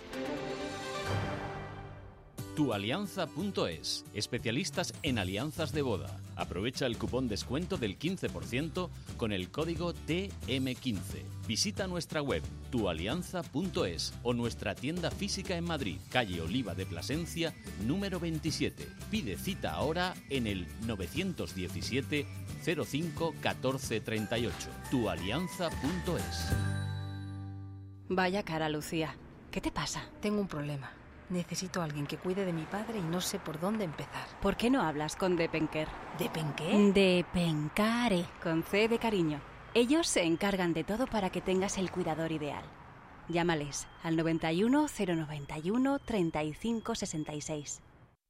tualianza punto es, especialistas en alianzas de boda. Aprovecha el cupón descuento del quince por ciento con el código T M quince. Visita nuestra web tualianza punto es o nuestra tienda física en Madrid, calle Oliva de Plasencia, número veintisiete. Pide cita ahora en el nueve uno siete, cero cinco, uno cuatro tres ocho. tualianza punto es. Vaya cara, Lucía. ¿Qué te pasa? Tengo un problema. Necesito a alguien que cuide de mi padre y no sé por dónde empezar. ¿Por qué no hablas con Depenker? ¿Depenqué? Depencare, con C de cariño. Ellos se encargan de todo para que tengas el cuidador ideal. Llámales al noventa y uno, cero noventa y uno, treinta y cinco sesenta y seis.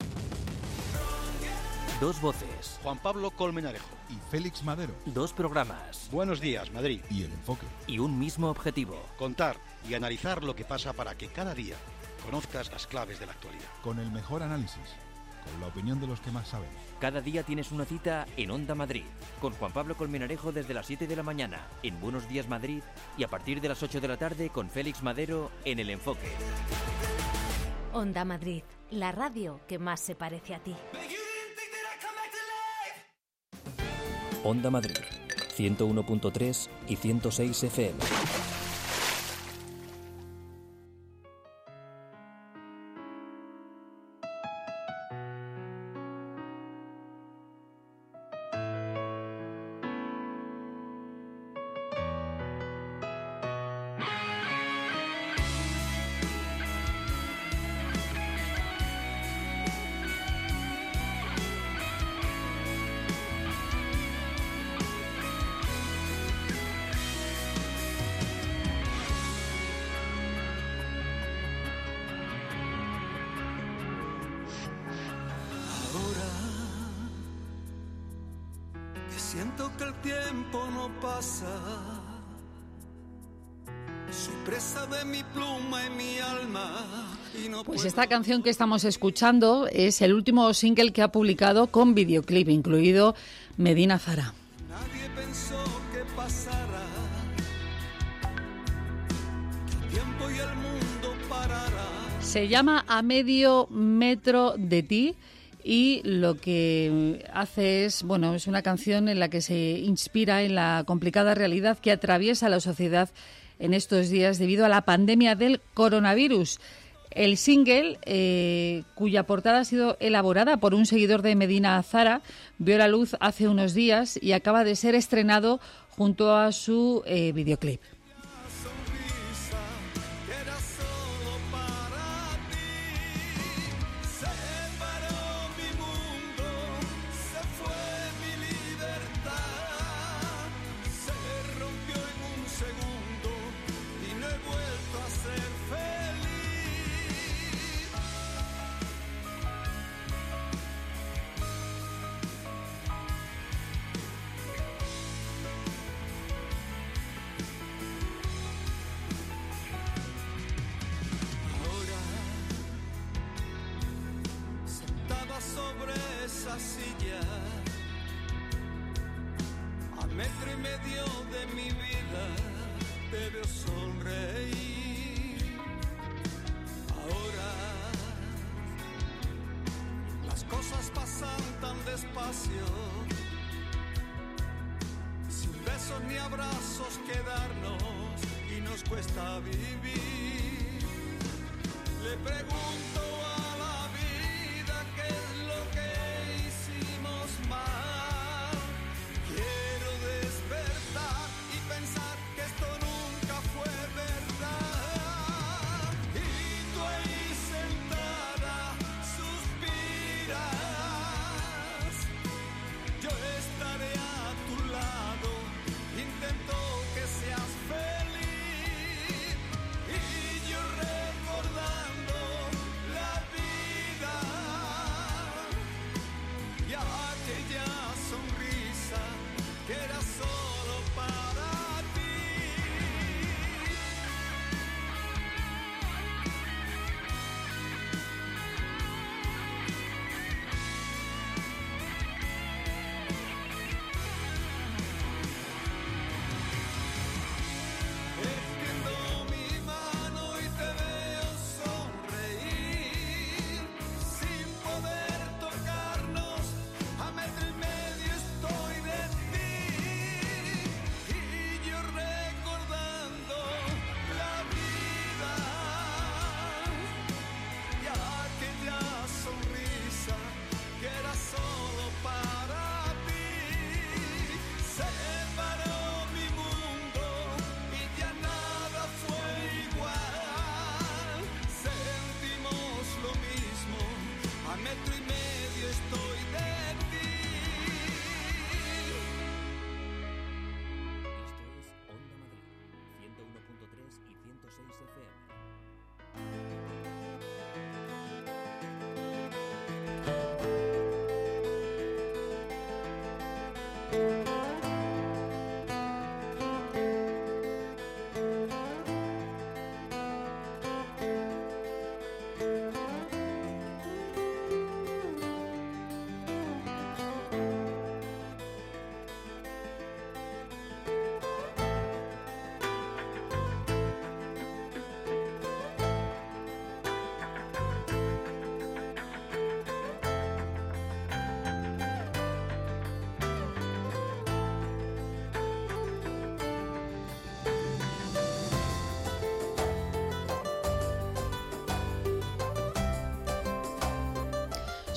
Dos voces. Juan Pablo Colmenarejo y Félix Madero. Dos programas. Buenos días, Madrid. Y El Enfoque. Y un mismo objetivo. Contar y analizar lo que pasa para que cada día conozcas las claves de la actualidad. Con el mejor análisis, con la opinión de los que más saben. Cada día tienes una cita en Onda Madrid, con Juan Pablo Colmenarejo desde las siete de la mañana en Buenos Días Madrid y a partir de las ocho de la tarde con Félix Madero en El Enfoque. Onda Madrid, la radio que más se parece a ti. Onda Madrid, ciento uno punto tres y ciento seis F M. Siento que el tiempo no pasa. Soy presa de mi pluma y mi alma. Y no pues esta canción que estamos escuchando es el último single que ha publicado con videoclip incluido Medina Zara. Nadie pensó que pasara, que el tiempo y el mundo parara. Se llama A Medio Metro de Ti. Y lo que hace es, bueno, es una canción en la que se inspira en la complicada realidad que atraviesa la sociedad en estos días debido a la pandemia del coronavirus. El single, eh, cuya portada ha sido elaborada por un seguidor de Medina Zara, vio la luz hace unos días y acaba de ser estrenado junto a su eh, videoclip. Sobre esa silla, a metro y medio de mi vida, te veo sonreír. Ahora las cosas pasan tan despacio, sin besos ni abrazos que darnos, y nos cuesta vivir. Le pregunto a la vida qué es lo que hicimos mal. Quiero despertar y pensar que esto nunca fue verdad. Y tú ahí sentada suspiras, yo estaré a tu lado, intento que seas feliz, y yo recordando la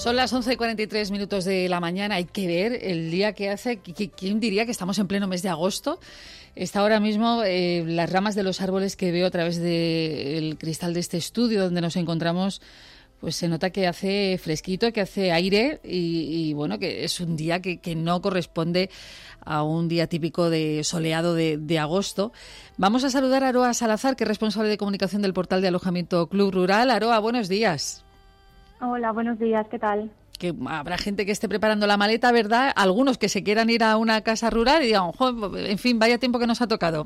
Son las once y cuarenta y tres minutos de la mañana. Hay que ver el día que hace. ¿Quién diría que estamos en pleno mes de agosto? Está ahora mismo eh, las ramas de los árboles que veo a través del cristal de este estudio donde nos encontramos, pues se nota que hace fresquito, que hace aire y, y bueno, que es un día que, que no corresponde a un día típico de soleado de, de agosto. Vamos a saludar a Aroa Salazar, que es responsable de comunicación del portal de alojamiento Club Rural. Aroa, buenos días. Hola, buenos días, ¿qué tal? Que habrá gente que esté preparando la maleta, ¿verdad? Algunos que se quieran ir a una casa rural y digan, en fin, vaya tiempo que nos ha tocado.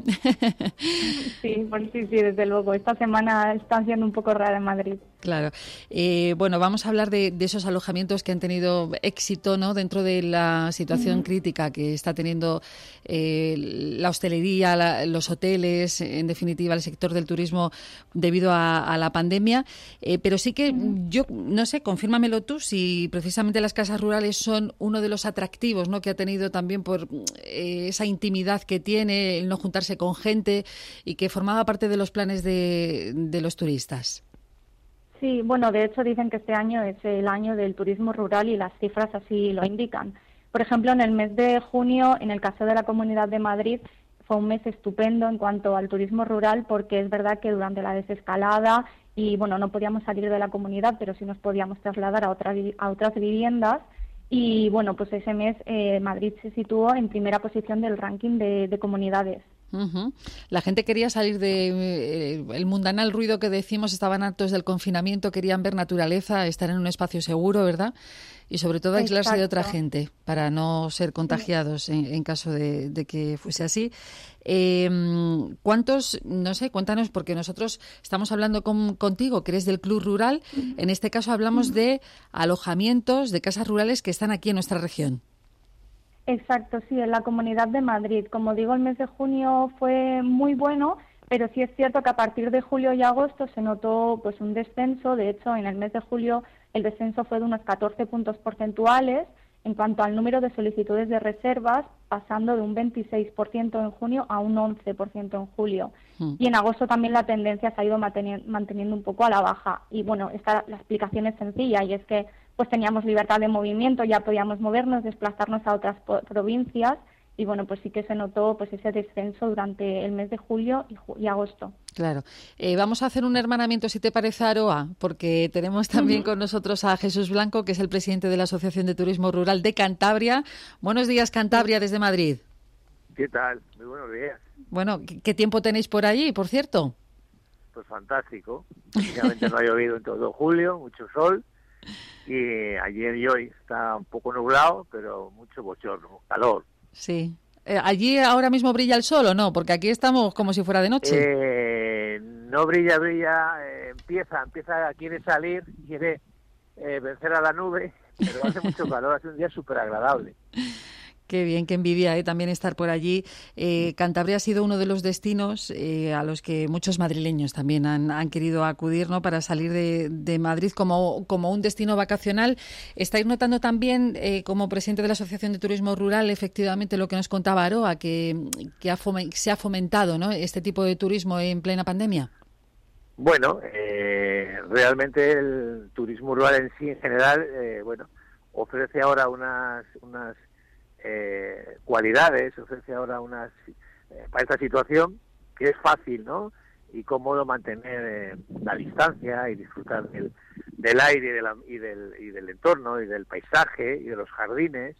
Sí, pues sí, sí, desde luego. Esta semana está siendo un poco rara en Madrid. Claro. Eh, bueno, vamos a hablar de, de esos alojamientos que han tenido éxito, ¿no? Dentro de la situación uh-huh. crítica que está teniendo eh, la hostelería, la, los hoteles, en definitiva el sector del turismo debido a, a la pandemia. Eh, pero sí que uh-huh. yo, no sé, confírmamelo tú, si precisamente las casas rurales son uno de los atractivos, ¿no? Que ha tenido también por eh, esa intimidad que tiene, el no juntarse con gente y que formaba parte de los planes de, de los turistas. Sí, bueno, de hecho dicen que este año es el año del turismo rural y las cifras así lo indican. Por ejemplo, en el mes de junio, en el caso de la Comunidad de Madrid, fue un mes estupendo en cuanto al turismo rural, porque es verdad que durante la desescalada, y bueno, no podíamos salir de la comunidad, pero sí nos podíamos trasladar a otras, a otras viviendas, y bueno, pues ese mes eh, Madrid se situó en primera posición del ranking de, de comunidades. Uh-huh. La gente quería salir de eh, el mundanal ruido que decimos, estaban hartos del confinamiento, querían ver naturaleza, estar en un espacio seguro, ¿verdad? Y sobre todo aislarse Exacto. de otra gente para no ser contagiados sí. en, en caso de, de que fuese así. Eh, ¿Cuántos, no sé, cuéntanos, porque nosotros estamos hablando con, contigo, que eres del Club Rural, uh-huh. en este caso hablamos uh-huh. de alojamientos, de casas rurales que están aquí en nuestra región. Exacto, sí, en la Comunidad de Madrid. Como digo, el mes de junio fue muy bueno, pero sí es cierto que a partir de julio y agosto se notó pues un descenso. De hecho, en el mes de julio el descenso fue de unos catorce puntos porcentuales en cuanto al número de solicitudes de reservas, pasando de un veintiséis por ciento en junio a un once por ciento en julio. Mm. Y en agosto también la tendencia se ha ido manteniendo un poco a la baja. Y bueno, esta, la explicación es sencilla, y es que pues teníamos libertad de movimiento, ya podíamos movernos, desplazarnos a otras po- provincias, y bueno, pues sí que se notó pues ese descenso durante el mes de julio y, ju- y agosto. Claro. Eh, vamos a hacer un hermanamiento, si te parece, Aroa, porque tenemos también uh-huh. con nosotros a Jesús Blanco, que es el presidente de la Asociación de Turismo Rural de Cantabria. Buenos días, Cantabria, desde Madrid. ¿Qué tal? Muy buenos días. Bueno, ¿qué, qué tiempo tenéis por allí, por cierto? Pues fantástico. Prácticamente no ha llovido en todo julio, mucho sol. Y ayer y hoy está un poco nublado, pero mucho bochorno, calor. Sí. Eh, ¿Allí ahora mismo brilla el sol o no? Porque aquí estamos como si fuera de noche. Eh, no brilla, brilla, eh, empieza, empieza, quiere salir, quiere eh, vencer a la nube, pero hace mucho calor, hace un día súper agradable. Qué bien, qué envidia, ¿eh? También estar por allí. Eh, Cantabria ha sido uno de los destinos eh, a los que muchos madrileños también han, han querido acudir, ¿no? Para salir de, de Madrid como, como un destino vacacional. ¿Estáis notando también, eh, como presidente de la Asociación de Turismo Rural, efectivamente lo que nos contaba Aroa, que, que ha foment, se ha fomentado, ¿no? este tipo de turismo en plena pandemia? Bueno, eh, realmente el turismo rural en sí, en general, eh, bueno, ofrece ahora unas... unas Eh, cualidades, ofrece ahora unas eh, para esta situación que es fácil, ¿no? Y cómodo mantener eh, la distancia y disfrutar del, del aire y, de la, y, del, y del entorno y del paisaje y de los jardines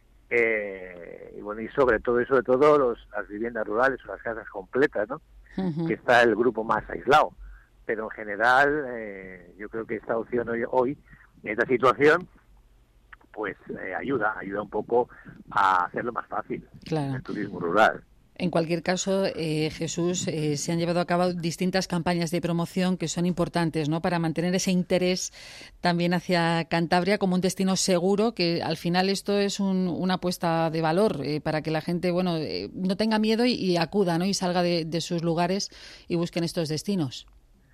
eh, y bueno, y sobre todo y sobre todo los, las viviendas rurales o las casas completas, ¿no? Uh-huh. Que está el grupo más aislado, pero en general eh, yo creo que esta opción hoy, hoy en esta situación pues eh, ayuda, ayuda un poco a hacerlo más fácil, claro. El turismo rural. En cualquier caso, eh, Jesús, eh, se han llevado a cabo distintas campañas de promoción que son importantes, ¿no? Para mantener ese interés también hacia Cantabria como un destino seguro, que al final esto es un, una apuesta de valor eh, para que la gente, bueno, eh, no tenga miedo y, y acuda, ¿no? Y salga de, de sus lugares y busquen estos destinos.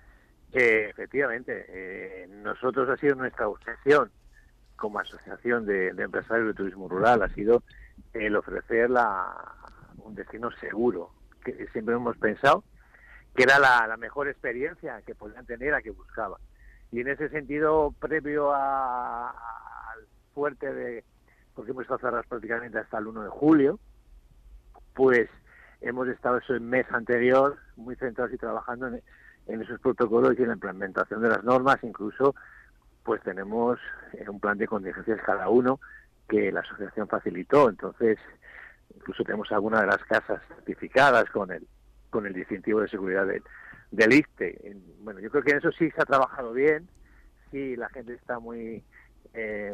Eh, efectivamente, eh, nosotros ha sido nuestra obsesión como asociación de, de empresarios de turismo rural, ha sido el ofrecer la, un destino seguro, que siempre hemos pensado que era la, la mejor experiencia que podían tener, a que buscaban. Y en ese sentido, previo a, fuerte de, porque hemos estado cerrados prácticamente hasta el uno de julio, pues hemos estado eso el mes anterior muy centrados y trabajando en, en esos protocolos y en la implementación de las normas. Incluso pues tenemos un plan de contingencias cada uno que la asociación facilitó. Entonces incluso tenemos algunas de las casas certificadas con el con el distintivo de seguridad del, del I S S S T E. Bueno, yo creo que en eso sí se ha trabajado bien, sí la gente está muy eh,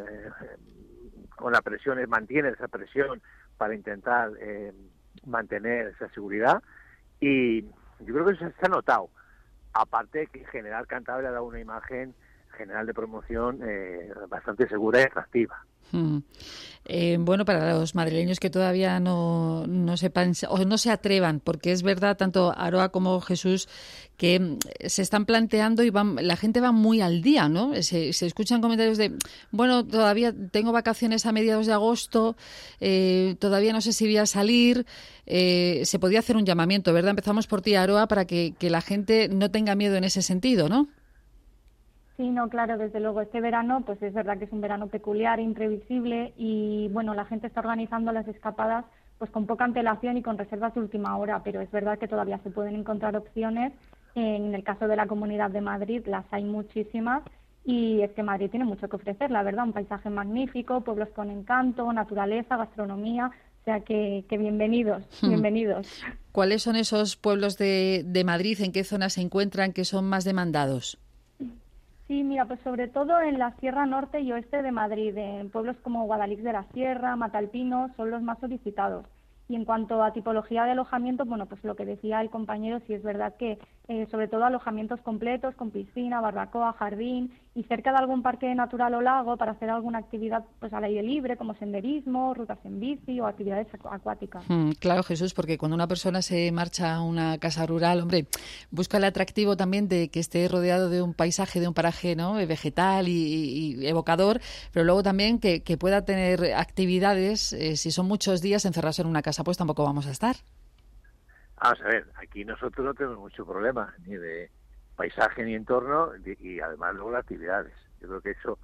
con la presión, mantiene esa presión para intentar eh, mantener esa seguridad, y yo creo que eso se ha notado. Aparte que General Cantabria ha dado una imagen general de promoción eh, bastante segura y atractiva. Hmm. Eh, bueno, para los madrileños que todavía no, no sepan o no se atrevan, porque es verdad, tanto Aroa como Jesús, que se están planteando y van, la gente va muy al día, ¿no? Se, se escuchan comentarios de, bueno, todavía tengo vacaciones a mediados de agosto, eh, todavía no sé si voy a salir. Eh, se podía hacer un llamamiento, ¿verdad? Empezamos por ti, Aroa, para que, que la gente no tenga miedo en ese sentido, ¿no? Sí, no, claro, desde luego. Este verano, pues es verdad que es un verano peculiar, imprevisible, y bueno, la gente está organizando las escapadas pues con poca antelación y con reservas de última hora, pero es verdad que todavía se pueden encontrar opciones. En el caso de la Comunidad de Madrid las hay muchísimas, y es que Madrid tiene mucho que ofrecer, la verdad, un paisaje magnífico, pueblos con encanto, naturaleza, gastronomía, o sea que, que bienvenidos, hmm. bienvenidos. ¿Cuáles son esos pueblos de, de Madrid? ¿En qué zonas se encuentran que son más demandados? Sí, mira, pues sobre todo en la Sierra Norte y Oeste de Madrid, en pueblos como Guadalix de la Sierra, Matalpino, son los más solicitados. Y en cuanto a tipología de alojamiento, bueno, pues lo que decía el compañero, sí es verdad que eh, sobre todo alojamientos completos, con piscina, barbacoa, jardín, y cerca de algún parque natural o lago para hacer alguna actividad pues al aire libre, como senderismo, rutas en bici o actividades acu- acuáticas. Mm, claro, Jesús, porque cuando una persona se marcha a una casa rural, hombre, busca el atractivo también de que esté rodeado de un paisaje, de un paraje, ¿no?, vegetal y, y, y evocador, pero luego también que, que pueda tener actividades. Eh, si son muchos días encerrados en una casa, pues tampoco vamos a estar. Vamos a ver, aquí nosotros no tenemos mucho problema, ni de paisaje ni entorno, y además luego las actividades. Yo creo que eso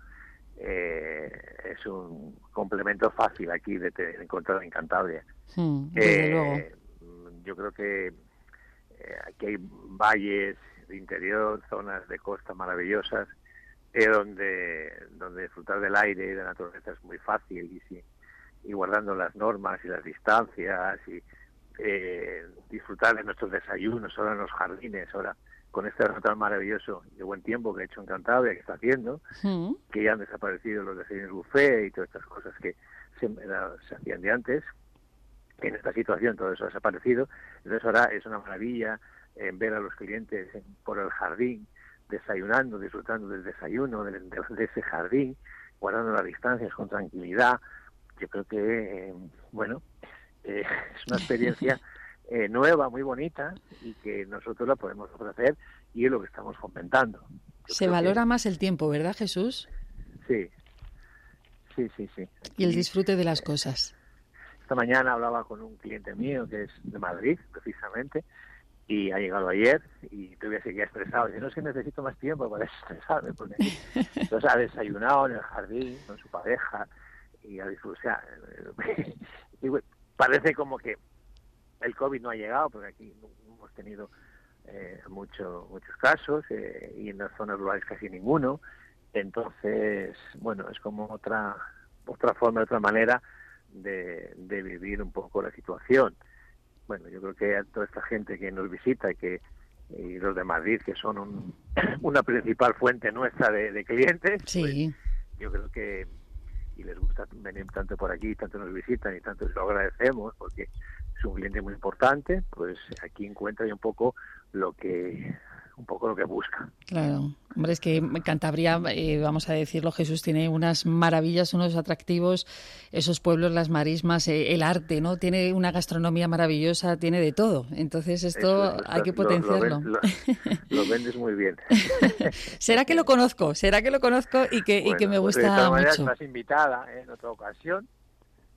eh, es un complemento fácil aquí de, de encontrar en Cantabria. Mm, desde eh, luego. Yo creo que eh, aquí hay valles de interior, zonas de costa maravillosas, eh, donde donde disfrutar del aire y de la naturaleza es muy fácil, y, sí, y guardando las normas y las distancias, y eh, disfrutar de nuestros desayunos ahora en los jardines, ahora con este rato tan maravilloso de buen tiempo que he hecho en Cantabria, que está haciendo, mm. que ya han desaparecido los desayunos buffet y todas estas cosas que se, era, se hacían de antes. En esta situación todo eso ha desaparecido. Entonces ahora es una maravilla eh, ver a los clientes en, por el jardín, desayunando, disfrutando del desayuno, de, de, de ese jardín, guardando las distancias con tranquilidad. Yo creo que, eh, bueno, eh, es una experiencia eh, nueva, muy bonita, y que nosotros la podemos ofrecer, y es lo que estamos fomentando. Yo Se valora que... más el tiempo, ¿verdad, Jesús? Sí, sí, sí, sí. Y el disfrute de las cosas. Esta mañana hablaba con un cliente mío que es de Madrid, precisamente, y ha llegado ayer, y todavía seguía estresado. Dice, no, es que necesito más tiempo para estresarme, porque entonces ha desayunado en el jardín con su pareja, y a disfrutar. Y parece como que el COVID no ha llegado, porque aquí hemos tenido eh, mucho, muchos casos, eh, y en las zonas rurales casi ninguno. Entonces, bueno, es como otra otra forma, otra manera de, de vivir un poco la situación. Bueno, yo creo que a toda esta gente que nos visita y que y los de Madrid, que son un, una principal fuente nuestra de, de clientes, sí. Pues, yo creo que y les gusta venir tanto por aquí, tanto nos visitan y tanto lo agradecemos, porque es un cliente muy importante, pues aquí encuentra ya un poco lo que un poco lo que busca. Claro, hombre, es que Cantabria, eh, vamos a decirlo, Jesús, tiene unas maravillas, unos atractivos, esos pueblos, las marismas, eh, el arte, ¿no? Tiene una gastronomía maravillosa, tiene de todo. Entonces esto Eso, hay que potenciarlo. Lo, lo, lo, lo vendes muy bien. Será que lo conozco, será que lo conozco y que, bueno, y que me gusta de todas maneras, mucho. Estás invitada, ¿eh? En otra ocasión.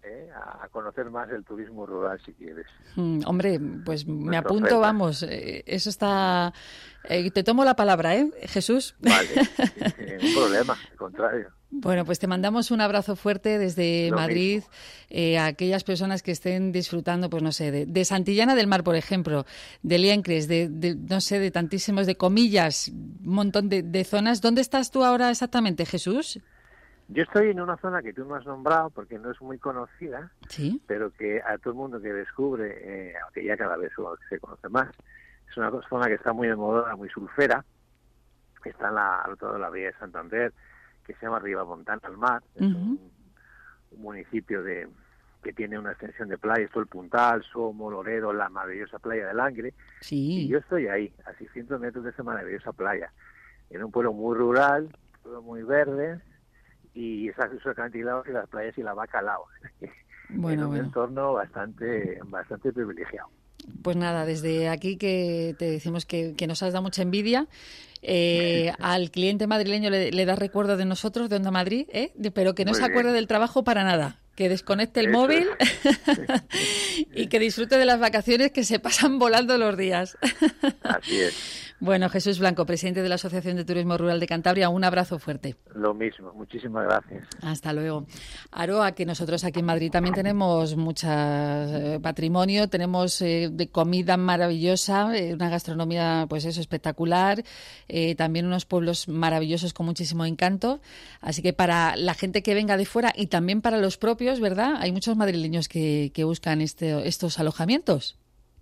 ¿eh? a conocer más el turismo rural si quieres. Mm, hombre, pues me Nuestra apunto, oferta. vamos, eh, eso está... Eh, te tomo la palabra, ¿eh, Jesús? Vale, ningún problema, al contrario. Bueno, pues te mandamos un abrazo fuerte desde Lo Madrid eh, a aquellas personas que estén disfrutando, pues no sé, de, de Santillana del Mar, por ejemplo, de Liencres, de, de no sé, de tantísimos, de Comillas, un montón de, de zonas. ¿Dónde estás tú ahora exactamente, Jesús? Yo estoy en una zona que tú no has nombrado porque no es muy conocida, Sí. pero que a todo el mundo que descubre, eh, aunque ya cada vez se conoce más, es una zona que está muy de moda, muy sulfera, está en la, al otro lado de la Vía de Santander, que se llama Ribamontana al Mar, es Uh-huh. un, un municipio de que tiene una extensión de playas, todo el Puntal, Somo, Loredo, la maravillosa playa del Langre, Sí. y yo estoy ahí, a seiscientos metros de esa maravillosa playa, en un pueblo muy rural, todo muy verde, y esos acantilados y las playas y la vaca al lado, Bueno, en un bueno. entorno bastante bastante privilegiado. Pues nada, desde aquí que te decimos que, que nos has dado mucha envidia. Eh, al cliente madrileño le, le da recuerdo de nosotros, de Onda Madrid, ¿eh? De- pero que no Muy se acuerde bien. del trabajo para nada. Que desconecte el Eso móvil y que disfrute de las vacaciones que se pasan volando los días. Así es. Bueno, Jesús Blanco, presidente de la Asociación de Turismo Rural de Cantabria, un abrazo fuerte. Lo mismo, muchísimas gracias. Hasta luego. Aroa, que nosotros aquí en Madrid también tenemos mucho eh, patrimonio, tenemos eh, de comida maravillosa, eh, una gastronomía pues eso espectacular, eh, también unos pueblos maravillosos con muchísimo encanto. Así que para la gente que venga de fuera y también para los propios, ¿verdad? Hay muchos madrileños que, que buscan este, estos alojamientos.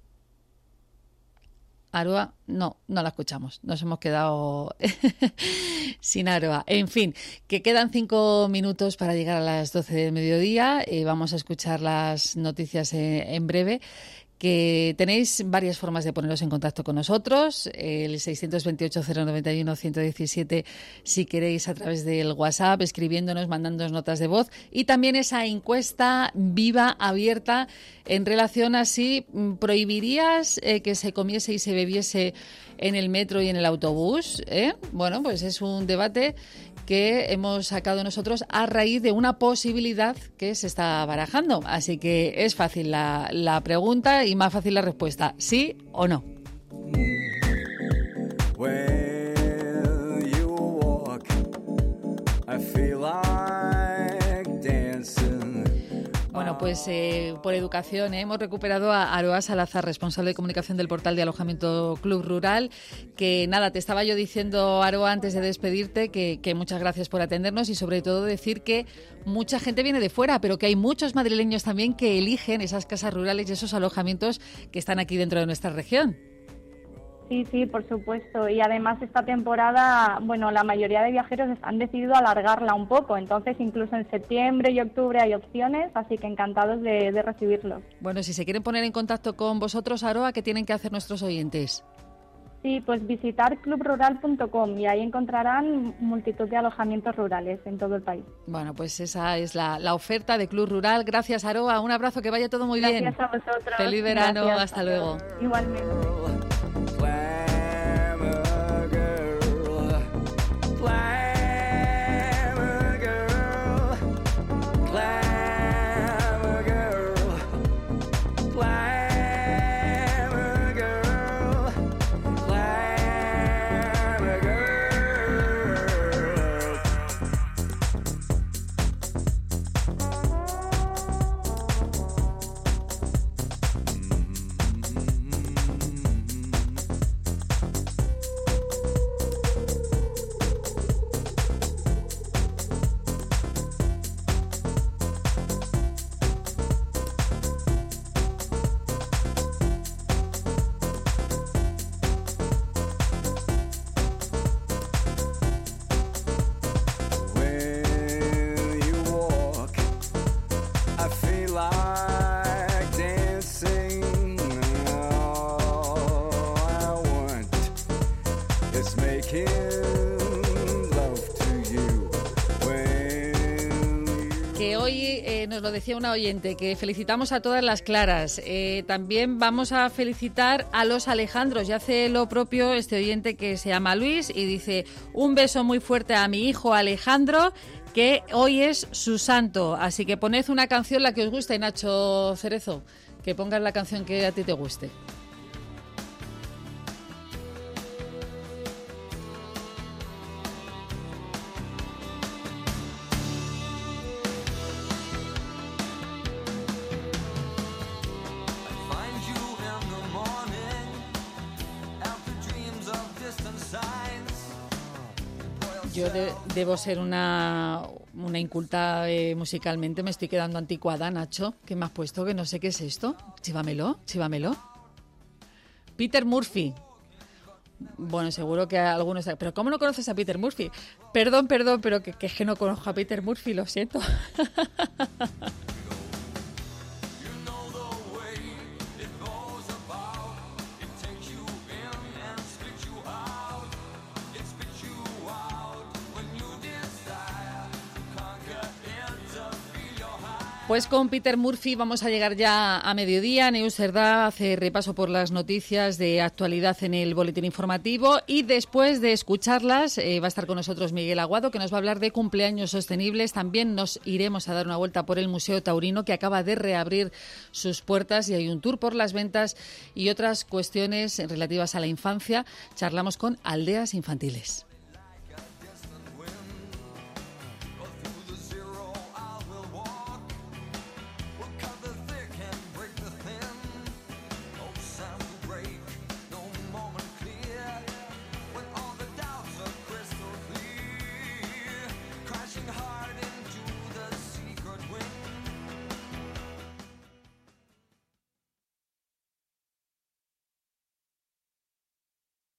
Aroa, no, no la escuchamos. Nos hemos quedado sin Aroa. En fin, que quedan cinco minutos para llegar a las doce del mediodía. Eh, vamos a escuchar las noticias eh, en breve. Que tenéis varias formas de poneros en contacto con nosotros. El seiscientos veintiocho, cero noventa y uno, ciento diecisiete si queréis a través del WhatsApp, escribiéndonos, mandándonos notas de voz. Y también esa encuesta viva, abierta, en relación a si mm, prohibirías eh, que se comiese y se bebiese en el metro y en el autobús. ¿eh? Bueno, pues es un debate que hemos sacado nosotros a raíz de una posibilidad que se está barajando. Así que es fácil la, la pregunta y más fácil la respuesta, ¿sí o no? When you walk, I feel like dancing. Bueno, pues eh, por educación ¿eh? hemos recuperado a Aroa Salazar, responsable de comunicación del portal de alojamiento Club Rural, que nada, te estaba yo diciendo, Aroa, antes de despedirte, que, que muchas gracias por atendernos y sobre todo decir que mucha gente viene de fuera, pero que hay muchos madrileños también que eligen esas casas rurales y esos alojamientos que están aquí dentro de nuestra región. Sí, sí, por supuesto. Y además esta temporada, bueno, la mayoría de viajeros han decidido alargarla un poco. Entonces, incluso en septiembre y octubre hay opciones, así que encantados de, de recibirlos. Bueno, si se quieren poner en contacto con vosotros, Aroa, ¿qué tienen que hacer nuestros oyentes? Sí, pues visitar club rural punto com y ahí encontrarán multitud de alojamientos rurales en todo el país. Bueno, pues esa es la, la oferta de Club Rural. Gracias, Aroa. Un abrazo, que vaya todo muy Gracias bien. a vosotros. Feliz verano. Gracias. Hasta luego. Igualmente. Glamour girl, glamour girl, glamour girl, glamour girl, glamour girl. When you walk, I feel like dancing. All I want is making love to you. When Que hoy eh, nos lo decía una oyente, que felicitamos a todas las Claras. Eh, también vamos a felicitar a los Alejandros. Y hace lo propio este oyente que se llama Luis y dice: un beso muy fuerte a mi hijo Alejandro, que hoy es su santo. Así que poned una canción la que os guste, Nacho Cerezo. Que pongas la canción que a ti te guste. Yo de, debo ser una, una inculta eh, musicalmente, me estoy quedando anticuada, Nacho. ¿Qué me has puesto? Que no sé qué es esto. Chívamelo, chívamelo. Peter Murphy. Bueno, seguro que algunos... ¿Pero cómo no conoces a Peter Murphy? Perdón, perdón, pero que, que es que no conozco a Peter Murphy, lo siento. Pues con Peter Murphy vamos a llegar ya a mediodía. Neus Cerdá hace repaso por las noticias de actualidad en el boletín informativo y después de escucharlas eh, va a estar con nosotros Miguel Aguado, que nos va a hablar de cumpleaños sostenibles. También nos iremos a dar una vuelta por el Museo Taurino, que acaba de reabrir sus puertas, y hay un tour por las ventas y otras cuestiones relativas a la infancia. Charlamos con Aldeas Infantiles.